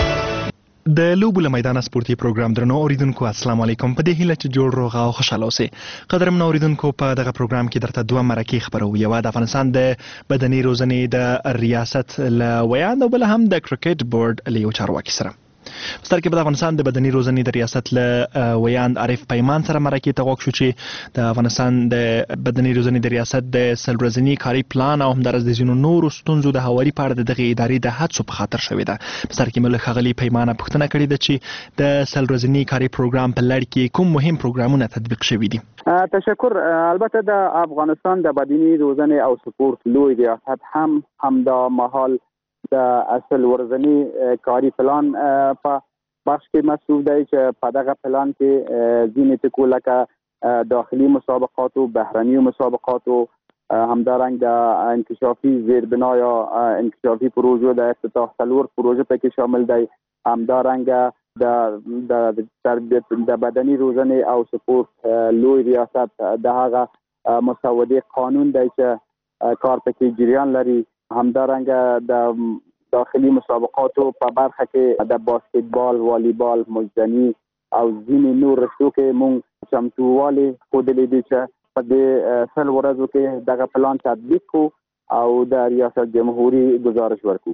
د لوبو له میدانه سپورتي پروګرام درنو اوریدونکو السلام علیکم. په دې هیله چې جوړ روغ او خوشاله اوسئ. قدرمنو اوریدونکو په دغه پروګرام کې درته دوه مرکې خبرو. یوه د افغانستان د بدني روزنې د ریاست له ویاند او بل هم د کرکټ بورډ له یو چارواکي سره. ستر کې په افغانستان د بدني روزنې د ریاست له ویاند عارف پیمان سره مرکې ته غوښ شو چې د افغانستان د بدني روزنې د ریاست د سل ورځني کاري پلان او همدارس د ځینو نورو ستونزو د هواري په اړه د دغه ادارې د هڅو په خاطر شوې ده. په سر کې مله ښاغلي پیمانه پوښتنه کړې ده چې د سل ورځني کاري پروګرام په لړ کې کوم مهم پروګرامونه تطبیق شوي دي. تشکر. البته د افغانستان د بدني روزنې او سپورت لوی ریاست هم همدا مهال د اصل ورځنی کاري پلان په بخش کې مسؤل دی چې په دغه پلان کې ځینې ټکو لکه داخلي مسابقات او بهرني مسابقات او همدارنګ د انکشافي زیربنا یا انکشافي پروژو د افتتاح څلور پروژه پکې شامل دی. همدارنګ د د تربیت د بدني روزنې او سپورت لوی ریاست د هغه مسودې قانون دی چې کار پکې جریان لري. همدارنګ د داخلي مسابقاتو په برخه کې د باسکتبال، والیبال، مجدني او ځینې نور رشتو کې مونږ چمتووالی ښودلی دی چې په دې سل ورځو کې دغه پلان تطبیق کړو او د ریاست جمهوري گزارش ورکړو.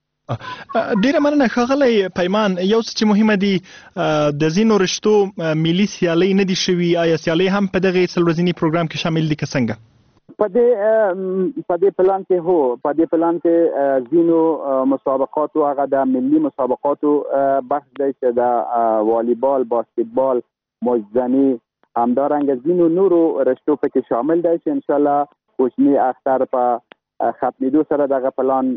ډیره مننه ښاغلی پیمان. یو څه چې مهمه دي د ځینو رشتو ملي سیالۍ نه دي شوي، آیا سیالۍ هم په دغه سل ورځني پروګرام کې شامل دي که څنګه؟ په دې په دې پلان کې هو په دې پلان کې ځینو مسابقاتو هغه د ملي مسابقاتو بحث دی چې د والیبال، باسکتبال، مجدني همدارنګ ځینو نورو رشتو پکې شامل دی چې ان شاء الله کوچني اختر په ختمېدو سره دغه پلان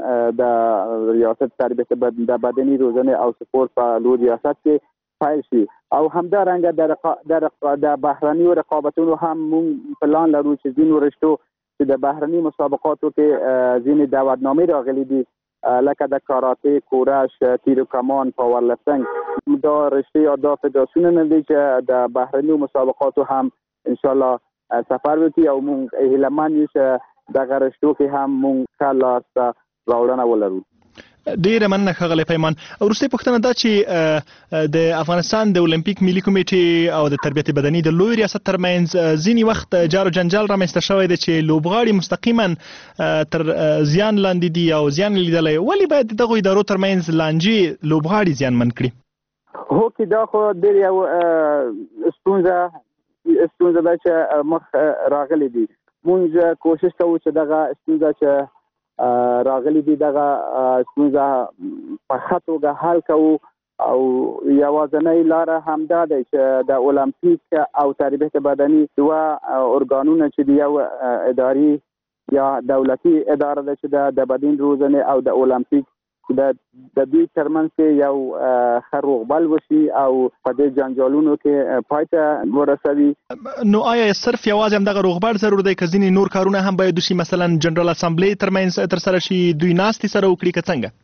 د ریاست تربیت د بدني روزنې او سپورت په لوی ریاست کې فایل شي. او همدارنګ د رقا... د بهرني رقابتونو هم مونږ پلان لرو چې ځینو رشتو چې د بهرني مسابقاتو کې ځینې دعوتنامې راغلي دي لکه د کاراته، کورش، تیر کمان، پاور لفټینګ، دا رشتې یا دا فدراسیون نه دي چې د بهرني مسابقاتو هم ان شاء الله سفر وکړي او مونږ هیلهمن یو چې دغه رشتو کې هم مونږ ښه لاسته راوړنه ولرو. ډیره مننه ښاغلی پیمان. وروستۍ پوښتنه دا چې د افغانستان د اولمپیک ملي کمیټې او د تربیت بدني د لوی ریاست ترمنځ ځینې وخت جار و جنجال رامنځته شوی دی چې لوبغاړي مستقیما تر زیان لاندې دي او زیان لیدلی. ولې باید د دغو ادارو ترمنځ لانجې لوبغاړي زیانمن کړي؟ هو کې دا خو ډېر یو ستونزه ستونزه ده چې مخ راغلی دي. مونږ کوشش کوو چې دغه ستونزه چې راغلی دی دغه ستونزه په ښه توګه حل کوو او یوازینۍ لاره همدا دی چې د اولمپیک او تربیت بدني دوه ارګانونه چې د یو اداري یا دولتي اداره ده چې د بدن روزنې او د اولمپیک د د دوی ترمنځ کې یو ښه روغبل وشي او په دې جنجالونو کې پای ته ورسوي. نو آیا صرف یوازې همدغه روغبړ ضرور دی که ځینې نور کارونه هم باید وشي، مثلا جنرال اسامبلې ترمنځ ترسره شي، دوی ناستې سره وکړي که څنګه؟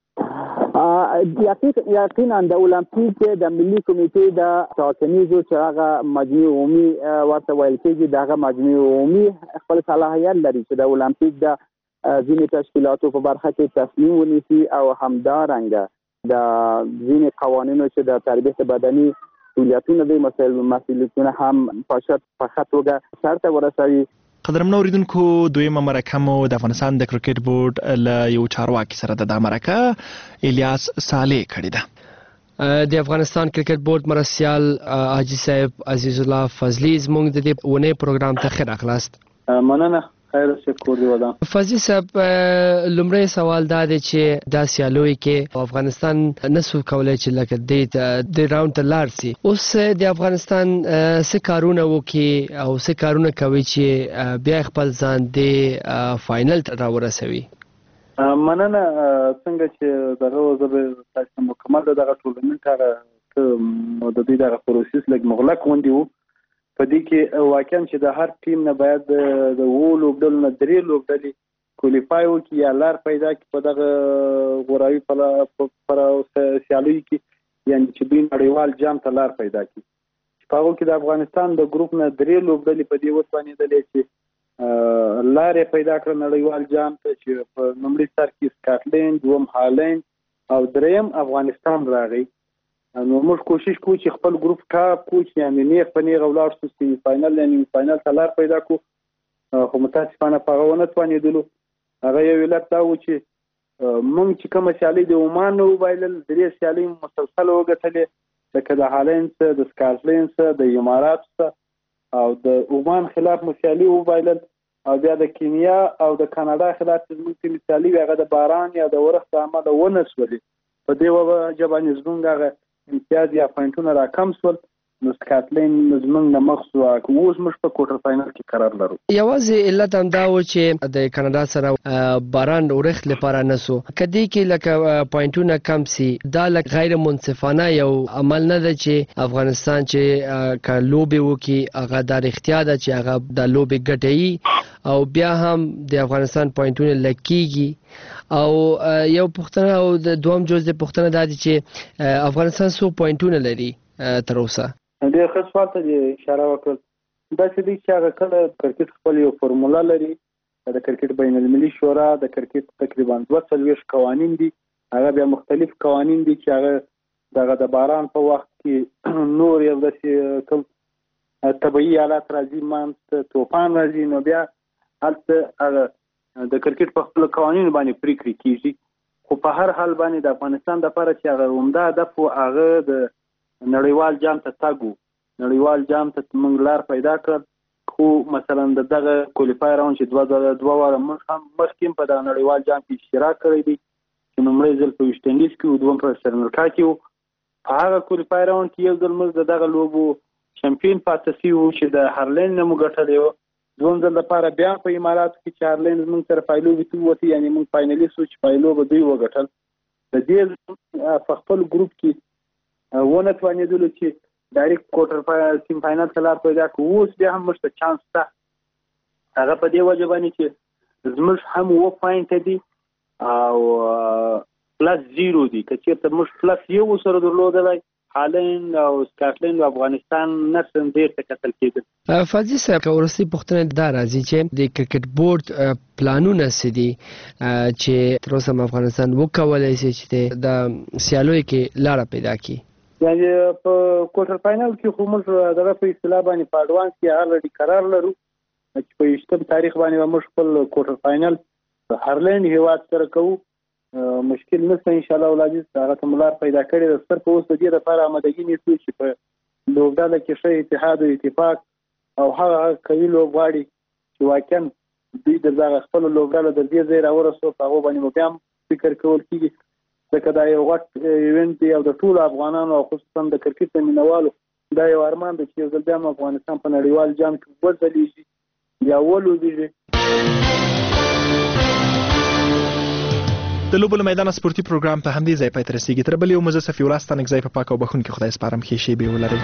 یقینا د اولمپیک د ملي کمیټې د ټاکنیزو چې هغه مجمع عمومي ورته ویل کېږي دغه مجمع عمومي خپل صلاحیت لري چې د اولمپیک د ځینې تشکیلاتو په برخه کې تصمیم ونیسي او همدارنګه د ځینې قوانینو چې د تربیت بدني مسؤلیتونه دي مسؤلیتونه هم په ښه توګه سرته ورسوي. قدرمنو اوریدونکو دویمه مرکه مو د افغانستان د کرکټ بورډ له یو چارواکي سره د دا مرکه الیاس صالح کړې ده. د افغانستان کرکټ بورډ مرستیال حاجی صاحب عزیز الله فضلی زموږ د دې ونې پروګرام ته خیر اخلاست. مننه. خیر شکر دی ودا. فضلی صاحب لومړی سوال دا دی چې دا سیالوي کې افغانستان نسو کولای چې لکه د راوند ته لاړ شي. اوس د افغانستان څه کارونه وکي او څه کارونه کوي چې بیا خپل ځان د فائنل ته راورسوي؟ مننه. څنګه چې دغه وزبه تاسو مکمل دغه ټولنیز هغه د دې دغه پروسس لګ مغلق وندي وو په دې کې واقعا چې د هر ټیم نه باید د وو لوبډل نه درې لوبډلې کولیفای وکړي یا لار پیدا کړي په دغه غوراوي پر سیالۍ کې یعنی چې دوی نړیوال جام ته لار پیدا کړي. په هغه کې د افغانستان د ګروپ نه درې لوبډلې په دې وسپانېدلې چې لارې پیدا کړ نړیوال جام ته چې په لومړي سر کې سکاټلند، دوم هالند او دریم افغانستان راغی. نو موږ کوشش کوو چې خپل ګروپ کاپ کوو چې یعنی نه په نه غوړ شو سیمی فائنل یعنی فائنل ته لار پیدا کوو. خو متاسفانه په هغه ونه توانېدلو. هغه یو علت دا و چې موږ چې کومه سیالي د عمان نه وبایلل درې سیالي مسلسل وګټلې لکه د هالند د سکاټلند د امارات او د عمان خلاف مسیالي وبایلل او بیا د کینیا او د کاناډا خلاف موږ چې سیالي هغه د باران یا د ورښت عمله ونه سولې په دې وجه باندې زموږ هغه امتیاز یا پوینټونه راکم شول. نو سکاټلند زموږ نه مخ شو او اوس موږ په کوارټر فائنل کې قرار لرو. یوازې علت هم دا و چې د کاناډا سره باران ورښت لپاره نسو کدی کې لکه پوینټونه کم سي دا لکه غیر منصفانه یو عمل نه ده چې افغانستان چې ک لوبي وکي هغه د اختیار ده چې هغه د لوبي ګټي او بیا هم د افغانستان پوینټونه لکېږي. او یو پښتنه او د دوم جز د پښتنه د دي چې افغانستان څو پوینټونه لري تر اوسه. د خاص سوال ته اشاره وکړه دا چې د هغه کله کرکټ خپل یو فرمولا لري د کرکټ بین المللي شورا د کرکټ تقریبا دوه څلوېښت قوانین دي. هغه بیا مختلف قوانین دي چې هغه دغه د باران په وخت کې نور یو داسې کوم طبيعي حالات راځي مانت طوفان راځي نو بیا هلته هغه د کرکټ په خپل قوانینو باندې پریکړې کیږي. خو په هر حال باندې د افغانستان لپاره چې هغه عمده هدف و هغه د نړیوال جام ته تګ و. نړیوال جام ته موږ لار پیدا کړ خو مثلا دغه کولیفای راوند چې دوه دوه واره موږ هم مخکې په دغه نړیوال جام کې اشتراک کړی دی چې لومړی ځل په ویسټ انډیز کې و دویم په سریلانکا کې و. په هغه کولیفای راوند کې یو ځل موږ د دغه لوبو چمپیون پاتې شوي وو چې د هالند نه مو ګټلی و. دوم ځل لپاره بیا په اماراتو کې چې هالند زموږ سره پایلوبې ته ووتې یعنې موږ فاینلیست وو چې پایلوبه دوی وګټل. د دې په خپل ګروپ کې ونه توانېدلو چې ډایرکټ کوارټر سیم فاینل ته لار پیدا کړو. اوس بیا هم موږ ته چانس شته. هغه په دې وجه باندې چې زموږ هم اووه پوینټه دي او پلس زیرو دي. که چېرته موږ پلس یو ورسره درلودلی هالند او سکاټلند او افغانستان نسن ډېر ته کتل کېدل. فضلي صاحب که وروستۍ پوښتنه دا راځي چې د کرکټ بورډ پلانونه څه دي چې تر اوسه هم افغانستان وکولی شي چې د سیالیو کې لاره پیدا کړي؟ یعنې په کوارټر فاینل کې خو موږ دغه په اصطلاح باندې په اډوانس کې الریډي قرار لرو چې په یویشتم تاریخ باندې به موږ خپل کوارټر فاینل هالند هېواد سره کوو. مشکل نشته ان شاء الله ولادي هغه ته ملار پیدا کړی د سر په اوس د دې لپاره آمادګي نیسو چې په لوبډاله کې ښه اتحاد او اتفاق او هغه قوي لوبغاړي چې واقعا دوی د دغه خپل لوبډاله د دې ځای راورسو په هغه باندې بیا هم فکر کول کېږي ځکه دا یو غټ ایونت دی او د ټولو افغانانو او خصوصا د کرکټ د مینوالو دا یو ارمان دی چې یو ځل بیا هم افغانستان په نړیوال جام کې وځلیږي یا ولوبېږي. د لوبو له میدان سپورتي پروګرام په همدې ځای پای ته رسیږي. تر بلې یو مزه صفي ورځ ته نږدې په پاک او بخښونکي خدای سپارم. ښې شېبې ولرئ.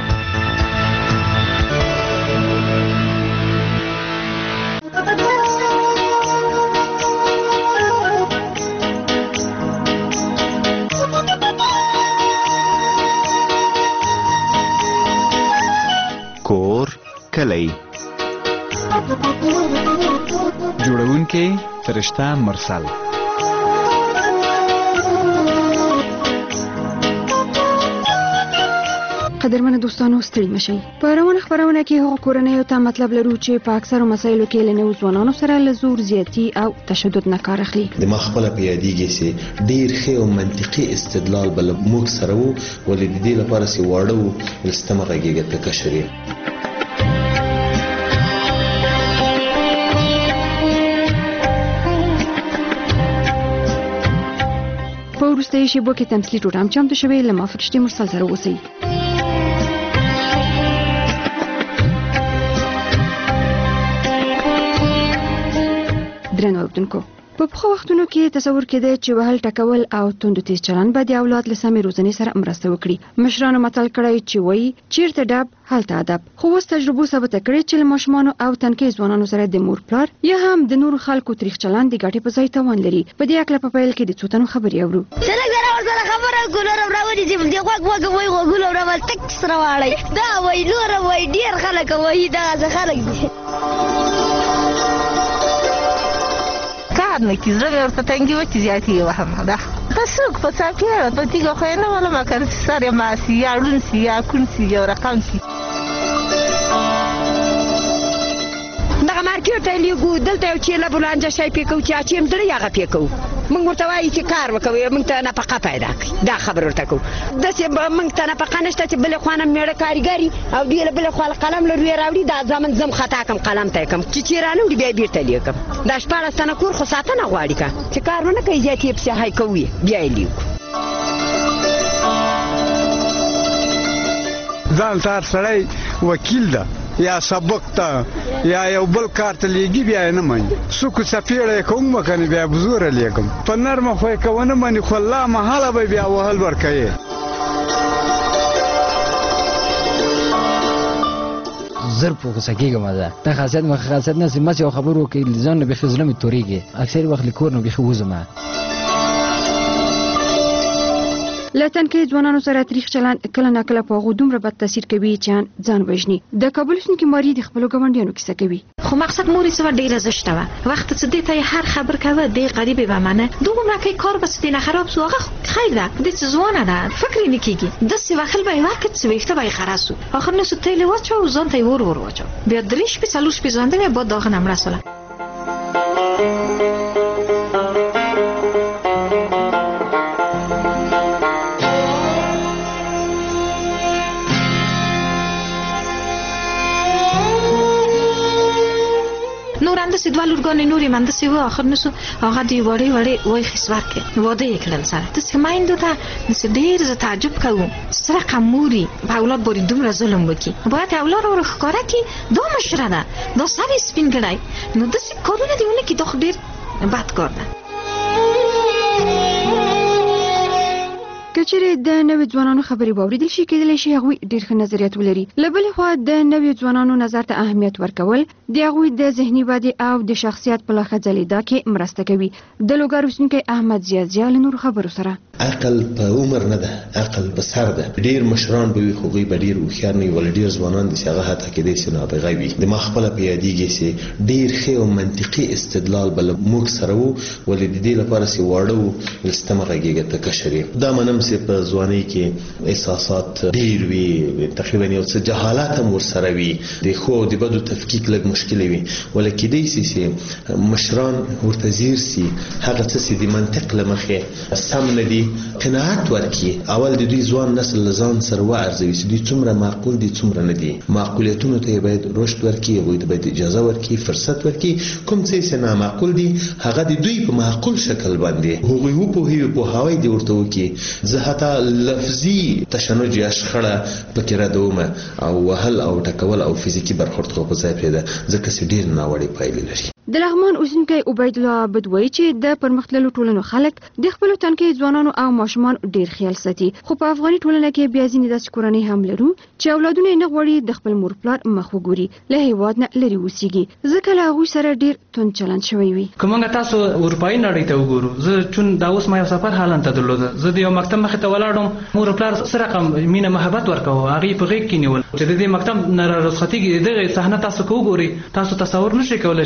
کور کلی جوړونکی فرشته مرسل قدرمن دوستانو ستړي مشي په روانه خبرونه کې هغه کورنۍ ته مطلب لرو چې په اکثرو مسایلو کې له نوو ځوانانو سره له زور زیاتی او تشدد نه کار اخلي. د ما خپل په یادېږي چې ډیر ښه او منطقي استدلال بل موږ سره وو ولې د دې لپاره چې واړه وو استمغه کېږي ته کشري. په وروستي شیبو کې تمثیلي ټوټه هم چمتو شوې له ما فرشتي مرسل سره اوسئ. درنو اوریدونکو په پخوا وختونو کې تصور کېده چې وهل ټکول او توند تیز چلند به د اولاد له سمې روزنې سره مرسته وکړي. مشرانو متل کړی چې وایي چیرته ډب هلته ادب. خو اوس تجربو ثابته کړې چې له ماشومانو او تنکي ځوانانو سره د مور پلار یا هم د نورو خلکو تریخ چلند د ګټې په ځای تاوان لري. په دې اړه په پیل کې د څو تنو خبرې اورو. څنګه ورسره خبره ګولره راوړي چې د غوږ وګ وای غوګول راول تک سره واړی دا وای نور وای ډیر خلک وای دا خلک دي نه کی زړه ورته تنګي و چې زیاتی وهم دا تاسو په څاپ کې په تیګه خو نه ولا ما کړ سره ما سي اړون سي یا کون سي یو رقم سي دا مارکیټ ته لیګو دلته یو چې لا بلانجه شي پکو چې اچیم درې هغه پکو موږ ورته وایي چې کار وکوي موږ ته نفقه پیدا کړي دا خبر ورته کو د چې موږ ته نفقه نشته چې بل خوانه میړه کاریګری او دی بل خپل قلم لري راوړي دا ځمن زم خطا کم قلم ته کم چې چیرانه دی بیا بیرته لیکم دا شپاره سنه کور خو ساتنه غواړي کا چې کارونه کوي ځاتې په هاي کوي بیا لیکو ځان تار سړی وکیل ده یا سبق ته یا یو بل کار ته لیږي بیا نه مانی سکو سفیړه کوم مکنه بیا بزور لیکم په نرمه خو کوونه مانی خو الله محاله به بیا وهل ورکوي زر په سګیګه مزه ته خاصیت مخ خاصیت نه سمه یو خبرو کې ځان به خزلمه توريږي اکثر وخت لیکور نو به خوزمه لاتن کې ځوانانو سره تاریخ چلند کله ناکله په غوډومره بد تاثیر کوي چې ځان وژني. د کابل سن کې ماري د خپل ګوندونو کیسه کوي. خو مقصد موري څه ډیره زشته و وخت چې دې ته هر خبر کوي د غریبې به معنی دومره کې کار بس دې نه خراب سو هغه خیر ده دې ځوانه ده فکر نه کیږي د څه وخت به وخت څه وخت به خراسو اخر نو ستې له وچو ځان ته ور ور وچو بیا درېش په سلوش په ځان دې به داغه نمړه سره د دوه لورګانې نورې مندسې و اخر نسو هغه دی وړې وړې وای خسوار کې واده یې کړل سره د سمایندو ته نس ډیر ز تعجب کوم سره قموري په اولاد بوري دومره ظلم وکي باید اولاد ورخ کاره کی دو مشرانه دو ساري سپینګړای نو د څه کورونه دیونه کی دوه ډیر بد کار ده. کچېره د نوې ځوانانو خبرې باوریدل شي کېدلی شي هغوی ډېر ښه نظریات ولري. له بلې خوا د نوې ځوانانو نظر ته اهمیت ورکول د هغوی د ذهني ودې او د شخصیت په لا ښه ځلېدا کې مرسته کوي. د لوګر اوسېدونکی احمد زیازیا له نورو خبرو سره عقل په عمر نه ده عقل په سر ده. ډېر مشران به وي خو هغوی به ډېر هوښیار نه وي ولې ډېر ځوانان دي چې هغه حتی کېدی شي نابغه وي. د ما خپله په یادېږي چې ډېر ښه او منطقي استدلال به له موږ سره وو ولې د دې لپاره چې واړه وو لستمه غږېږه ته کشر یې دا منم چې په ځوانۍ کې احساسات ډېر وي تقریبا یو څه جهالت هم ورسره وي د ښو او د بدو تفکیک لږ مشکل وي ولې کېدی شي چې مشران ورته ځیر سي هغه څه چې د منطق له مخې سم نه دي قناعت ورکړي اول د دوی ځوان نسل له ځان سره وارزوي چې دوی څومره معقول دي څومره نه دي معقولیتونو ته باید رشد ورکړي هغوی ته باید اجازه ورکړي فرصت ورکړي کوم څه چې نامعقول دي هغه د دوی په معقول شکل باندې هغوی وپوهوي پوهاوی دې ورته وکړي زه حتی لفظي تشنج یا شخړه پکې ردومه او وهل او ټکول او فزیکي برخورد خو په ځای پرېږده ځکه چې ډېر ناوړې پایلې لري. د لغمان اوسېدونکی عبید الله عابد وایي چې د پرمختللو ټولنو خلک د خپلو تنکي ځوانانو او ماشومان ډېر خیال ساتي خو په افغاني ټولنه کې بیا ځینې داسې کورنۍ هم لرو چې اولادونه یې نه غواړي د خپل مور پلار مخ وګوري له هېواد نه لرې اوسېږي ځکه له هغوی سره ډېر توند چلند شوی وي. که موږ تاسو اروپایي نړۍ ته وګورو زه چون دا اوس ما یو سفر هالند ته درلوده زه د یو مکتب مخې ته ولاړم مور پلار سره رقم مینه محبت ورکوه هغې په غېږ کې نیول چې د دې مکتب نه رخصتېږي دغه صحنه تاسو که وګورئ تاسو تصور نشئ کولی چې څومره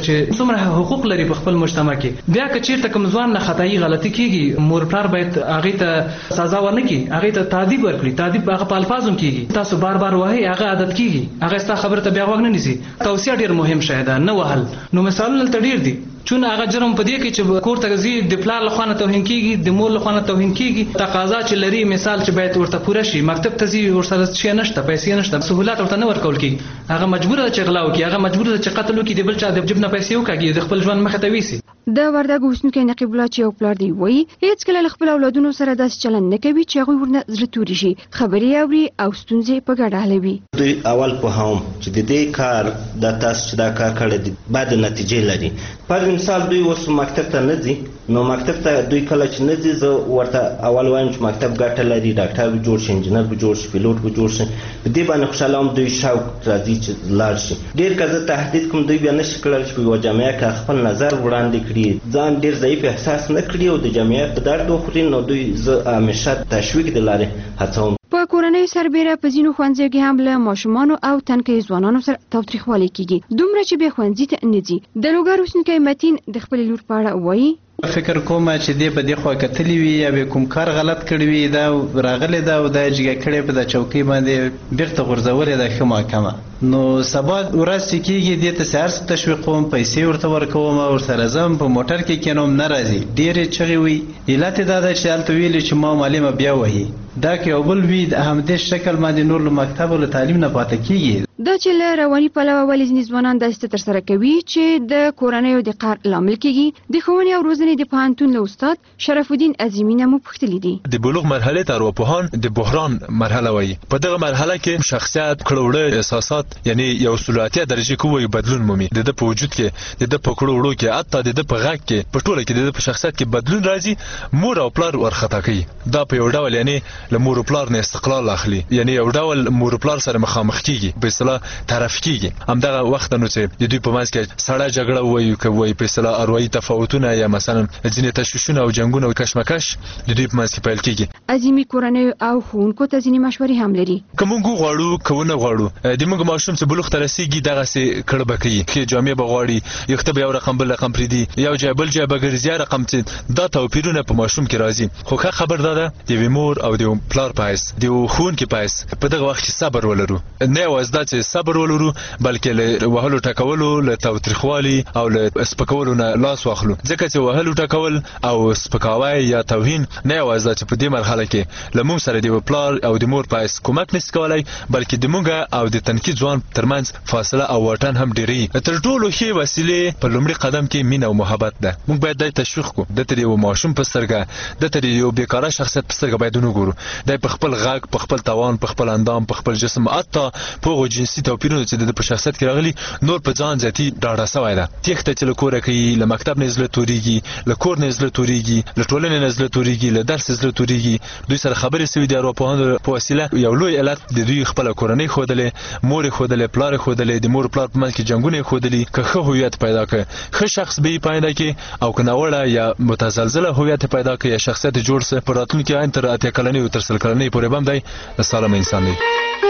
څومره حقوق لري په خپل مجتمع کې. بیا که چیرته کوم ځوان نه خدای غلطي کیږي مور پلار باید هغه ته سزا ورنکړي، هغه ته تادیب ورکړي. تادیب هغه په الفاظو کیږي، تاسو بار بار وایي هغه عادت کیږي، هغه ستا خبره ته بیا وغ نه نیسي. توصیه ډیر مهم شی ده، نه وهل. نو مثالونه تل ډیر دي چون هغه جرم په دې کې چې کور ته ځي د پلار له خوا نه توهین کیږي، د مور له خوا نه توهین کیږي. تقاضا چې لري مثال چې باید ورته پوره شي، مکتب ته ځي ورسره شي نشته، پیسې نشته، سہولت ورته نه ورکول کیږي. هغه مجبور ده چې غلا وکړي، هغه مجبور ده چې قتل وکړي، د بل چا د جیب نه پیسې وکړي، د خپل ژوند مخه ته ویسي. د وردګو اوسېدونکی نقیب الله چې یو پلار دی وایي هیڅ کله له خپل اولادونو سره داسې چلند نه کوي چې هغوی ورنه زړه توري شي، خبرې اوري او ستونزې په ګډه حلوي. دوی اول پوهوم چې د دې کار د تاسو چې دا کار کړی دی بد نتیجې لري. پر مثال دوی اوس مکتب ته نه ځي، نو مکتب ته دوی کله چې نه ځي زه ورته اول وایم چې مکتب ګټه لري، ډاکټر به جوړ شي، انجینر به جوړ شي، پیلوټ به جوړ شي. په دې باندې خوشحاله هم دوی شوق راځي چې لاړ شي. ډېر که زه تهدید کوم دوی بیا نشي کړلی چې په یوه جامعه کې خپل نظر وړاندې کړي، ځان ډېر ضعیف احساس نه کړي او د جامعه په درد وخوري. نو دوی زه همیشه تشویق د لارې هڅوم. په کورنۍ سربېره په ځینو ښوونځیو کې هم له ماشومانو او تنکۍ ځوانانو سره تاوتریخوالی کیږي، دومره چې بیا ښوونځي ته نه ځي. د لوګر اوسېدونکی متین د خپلې لور په اړه وایي فکر کوم چې دې په دې خوا کتلی وي یا به کوم کار غلط کړی وي، دا راغلی دا او دا جګه کړی په د چوکۍ باندې بیرته غورځولې ده ښه محکمه. نو سبا ورځ چې کېږي دې ته سې هر څه تشویق کوم، پیسې ورته ورکوم، ورسره ځم په موټر کې کېنوم، نه راځي، ډېرې چغې وي. علت یې دا ده چې هلته ویلي چې ما معلمه بیا وهي. دا که یو بل وي د همدې شکل باندې نور له مکتب او له تعلیم نه پاتې کېږي. دا چې له رواني پلوه ولې ځینې ځوانان داسې ترسره کوي چې د کورنیو د قهر لامل کېږي. د ښوونې او روزنې د پوهنتون له استاد شرف الدین عظیمي نه مو پوښتلي دي. د بلوغ مرحله ته ارواپوهان د بحران مرحله وایي. په دغه مرحله کې شخصیت، کړه احساسات یعنی یو سلواتي درجه کوي بدلون مومي. د د په وجود کې، د د په کړه وړو کې، حتی د د په غږ کې، په ټوله کې د د په شخصیت کې بدلون راځي. مور او پلار ورخطا کوي. دا په یو ډول یعنی له مور او پلار نه استقلال اخلي، یعنی یو ډول مور او پلار سره مخامخ کیږي، په اصطلاح طرف کیږي. همدغه وخت نو چې د دوی په منځ کې سړه جګړه وایي کوي، په اصطلاح اروایي تفاوتونه یا مثلا ځینې تشویشونه او جنگونه او کشمکش د دوی په منځ کې پیل کیږي. عظیمي کورنۍ او ښوونکو ته ځینې مشورې هم لري. که موږ غواړو که ونه غواړو د موږ ماشوم چې بلوغ ته رسیږي دغسې کړه به کوي، ښې جامې به غواړي، یخته به یو رقم بل رقم پرېږدي، یو ځای بل ځای به ګرځي، رقم چې دا توپیرونه په ماشوم کې راځي. خو ښه خبر دا ده د یوې مور او د یو پلار په حیث، د یو ښوونکي په حیث په دغه وخت کې صبر ولرو. نه یوازې دا چې صبر ولرو بلکې له وهلو ټکولو، له تاوتریخوالي او له سپکولو نه لاس واخلو. ځکه چې وهلو ټکول او سپکاوی یا توهین نه یوازې دا چې په دې مرحله کې له موږ سره د یو پلار او د مور په حیث کومک نشي کولی، بلکې د موږ او د تنکي ځوان ترمنځ فاصله او واټن هم ډېروي. تر ټولو ښې وسیلې په لومړي قدم کې مینه او محبت ده. موږ باید دا تشویق کړو. دته د یو ماشوم په سترګه، دته د یو بیکاره شخصیت په سترګه باید ونه ګورو. دی په خپل غږ، په خپل توان، په خپل اندام، په خپل جسم، حتی په هغو جنسي توپیرونو چې د په شخصیت کې راغلي نور په ځان ذاتي ډاډه سوی ده. تېښته چې له کوره کوي، له مکتب نه زړه تورېږي، له کور نه زړه تورېږي، له ټولنې نه زړه تورېږي، له درس زړه تورېږي. دوی سره خبرې سوي د ارواپوهانو په وسیله. یو لوی علت د دوی خپله کورنۍ ښودلې، مور یې ښودلې، پلار یې ښودلې، د مور پلار په منځ کې جنګونه یې ښودلي. که ښه هویت پیدا کړه، ښه شخص به یې پیدا کړي، او که ناوړه یا متزلزله هویت یې پیدا کړي یا شخصیت یې جوړ سه، په راتلونکي آین تر اتیا کلنۍ او تر سل کلنۍ پورې به هم دی سالم انسان دی.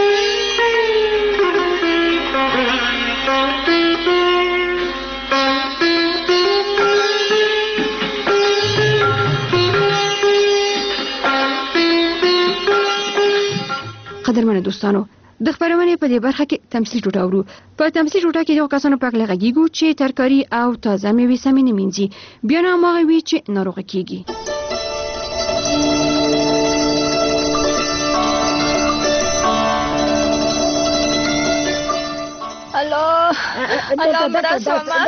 قدرمنو دوستانو، د خبرونې په دې برخه کې تمثيل ټوټه ورو. په تمثيل ټوټه کې د کسانو په اړه غږیږو چې ترکاری او تازه میوې سمې نه مینځي، بیا نه هغه وی چې ناروغه کیږي. الله الله مرسومه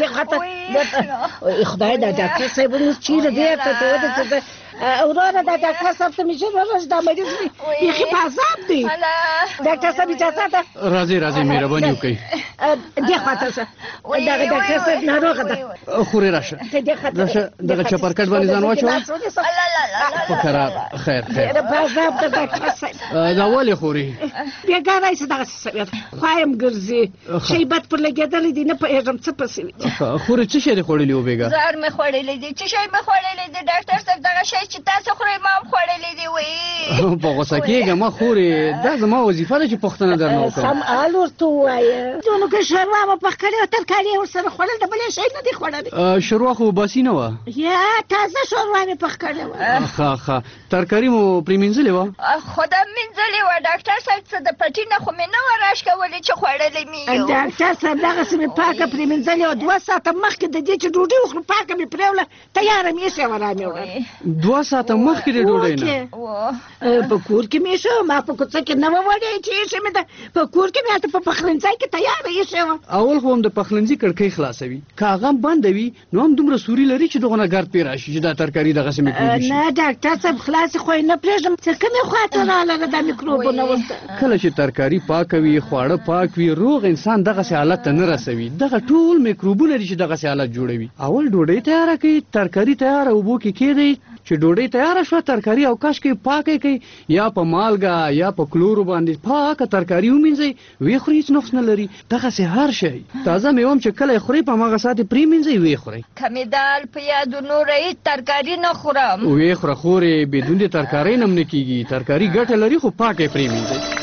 خدای دا ډاکټر صاحب نو چیرې دی ته ته اورونه دا ډاکټر صاحب ته میشه ورځ دا مریض یې خې په عذاب دی. ډاکټر صاحب اجازه ده؟ راځي راځي مهرباني وکړئ. دې خاطر څه دا ډاکټر صاحب ناروغه ده. خورې راشه راشه دغه چپرکټ باندې ځان واچوه. فکر خیر خیر په عذاب ده ډاکټر صاحب. دا ولې خورې؟ بیا ګانای څه دغه څه خوایم ګرځي شیبت پر لګېدلې دي نه پوهېږم څه پسې وي. خورې څه شی دې خوړلي و بیګا؟ زهر مې خوړلی دی. څه شی مې خوړلی دی ډاکټر صاحب؟ دغه شی چې تاسو خورئ ما هم خوړلې دي وایي په غوسه کېږه مه خورې دا زما وظیفه ده چې پوښتنه درنه وکړم سم حال ورته ووایه نو که شوروا مو پخ کړې او ترکاري یې ورسره خوړل د بلې شی نه دي خوړلی شوروا خو باسي نه وه یا تازه شوروا مې پخ کړې وه ښه ښه ترکاري مو پرې مینځلې وه خو دا مینځلې وه ډاکټر صاحب څه د پټي نه خو مې نه وه راښکولې چې خوړلې مې یو ډاکټر صاحب دغسې مې پاکه پرې مینځلې وه دوه ساعته مخکې د دې چې ډوډۍ وخورو پاکه مې پرېوله تیاره مې ایښې وه را مې وړه دوه ساعته مخکې د ډوډۍ نه په کور کې مې ایښې ما په کوڅه کې نه وه وړې چې ایښې مې ده په کور کې مې هلته په پخلنځی کې تیاره ایښې وه اول خو هم د پخلنځي کړکۍ خلاصوي که هغه هم بنده وي نو هم دومره سوري لري چې دغونه ګرد پرې راشي چې دا ترکاري دغسې میکروبي شي نه ډاکټر صاحب خلاصې خو یې نه پرېږدم څه کومې خواته راغله دا میکروبونه ورته کله چې ترکاري پاکه وي خواړه پاک وي روغ انسان دغسې حالت ته نه رسوي دغه ټول میکروبونه دي چې دغسې حالت جوړوي اول ډوډۍ تیاره کوي ترکاري تیاره اوبو کې کېږدئ چې ډوډۍ تیاره شوه ترکاري او کش کې پاکه کوي یا په مالګه یا په کلورو باندې پاکه ترکاري ومینځئ ویې خورئ هېڅ نقص نه لري دغسې هر شی تازه میوه هم چې کله یې خورئ په هماغه ساعت یې پرېمینځئ ویې خورئ که مې دال په یادو نوره هېڅ ترکاري نه خورم ویې خوره خورې بدون د ترکارۍ نه هم نه کېږي ترکاري ګټه لري خو پاکه یې پرېمینځئ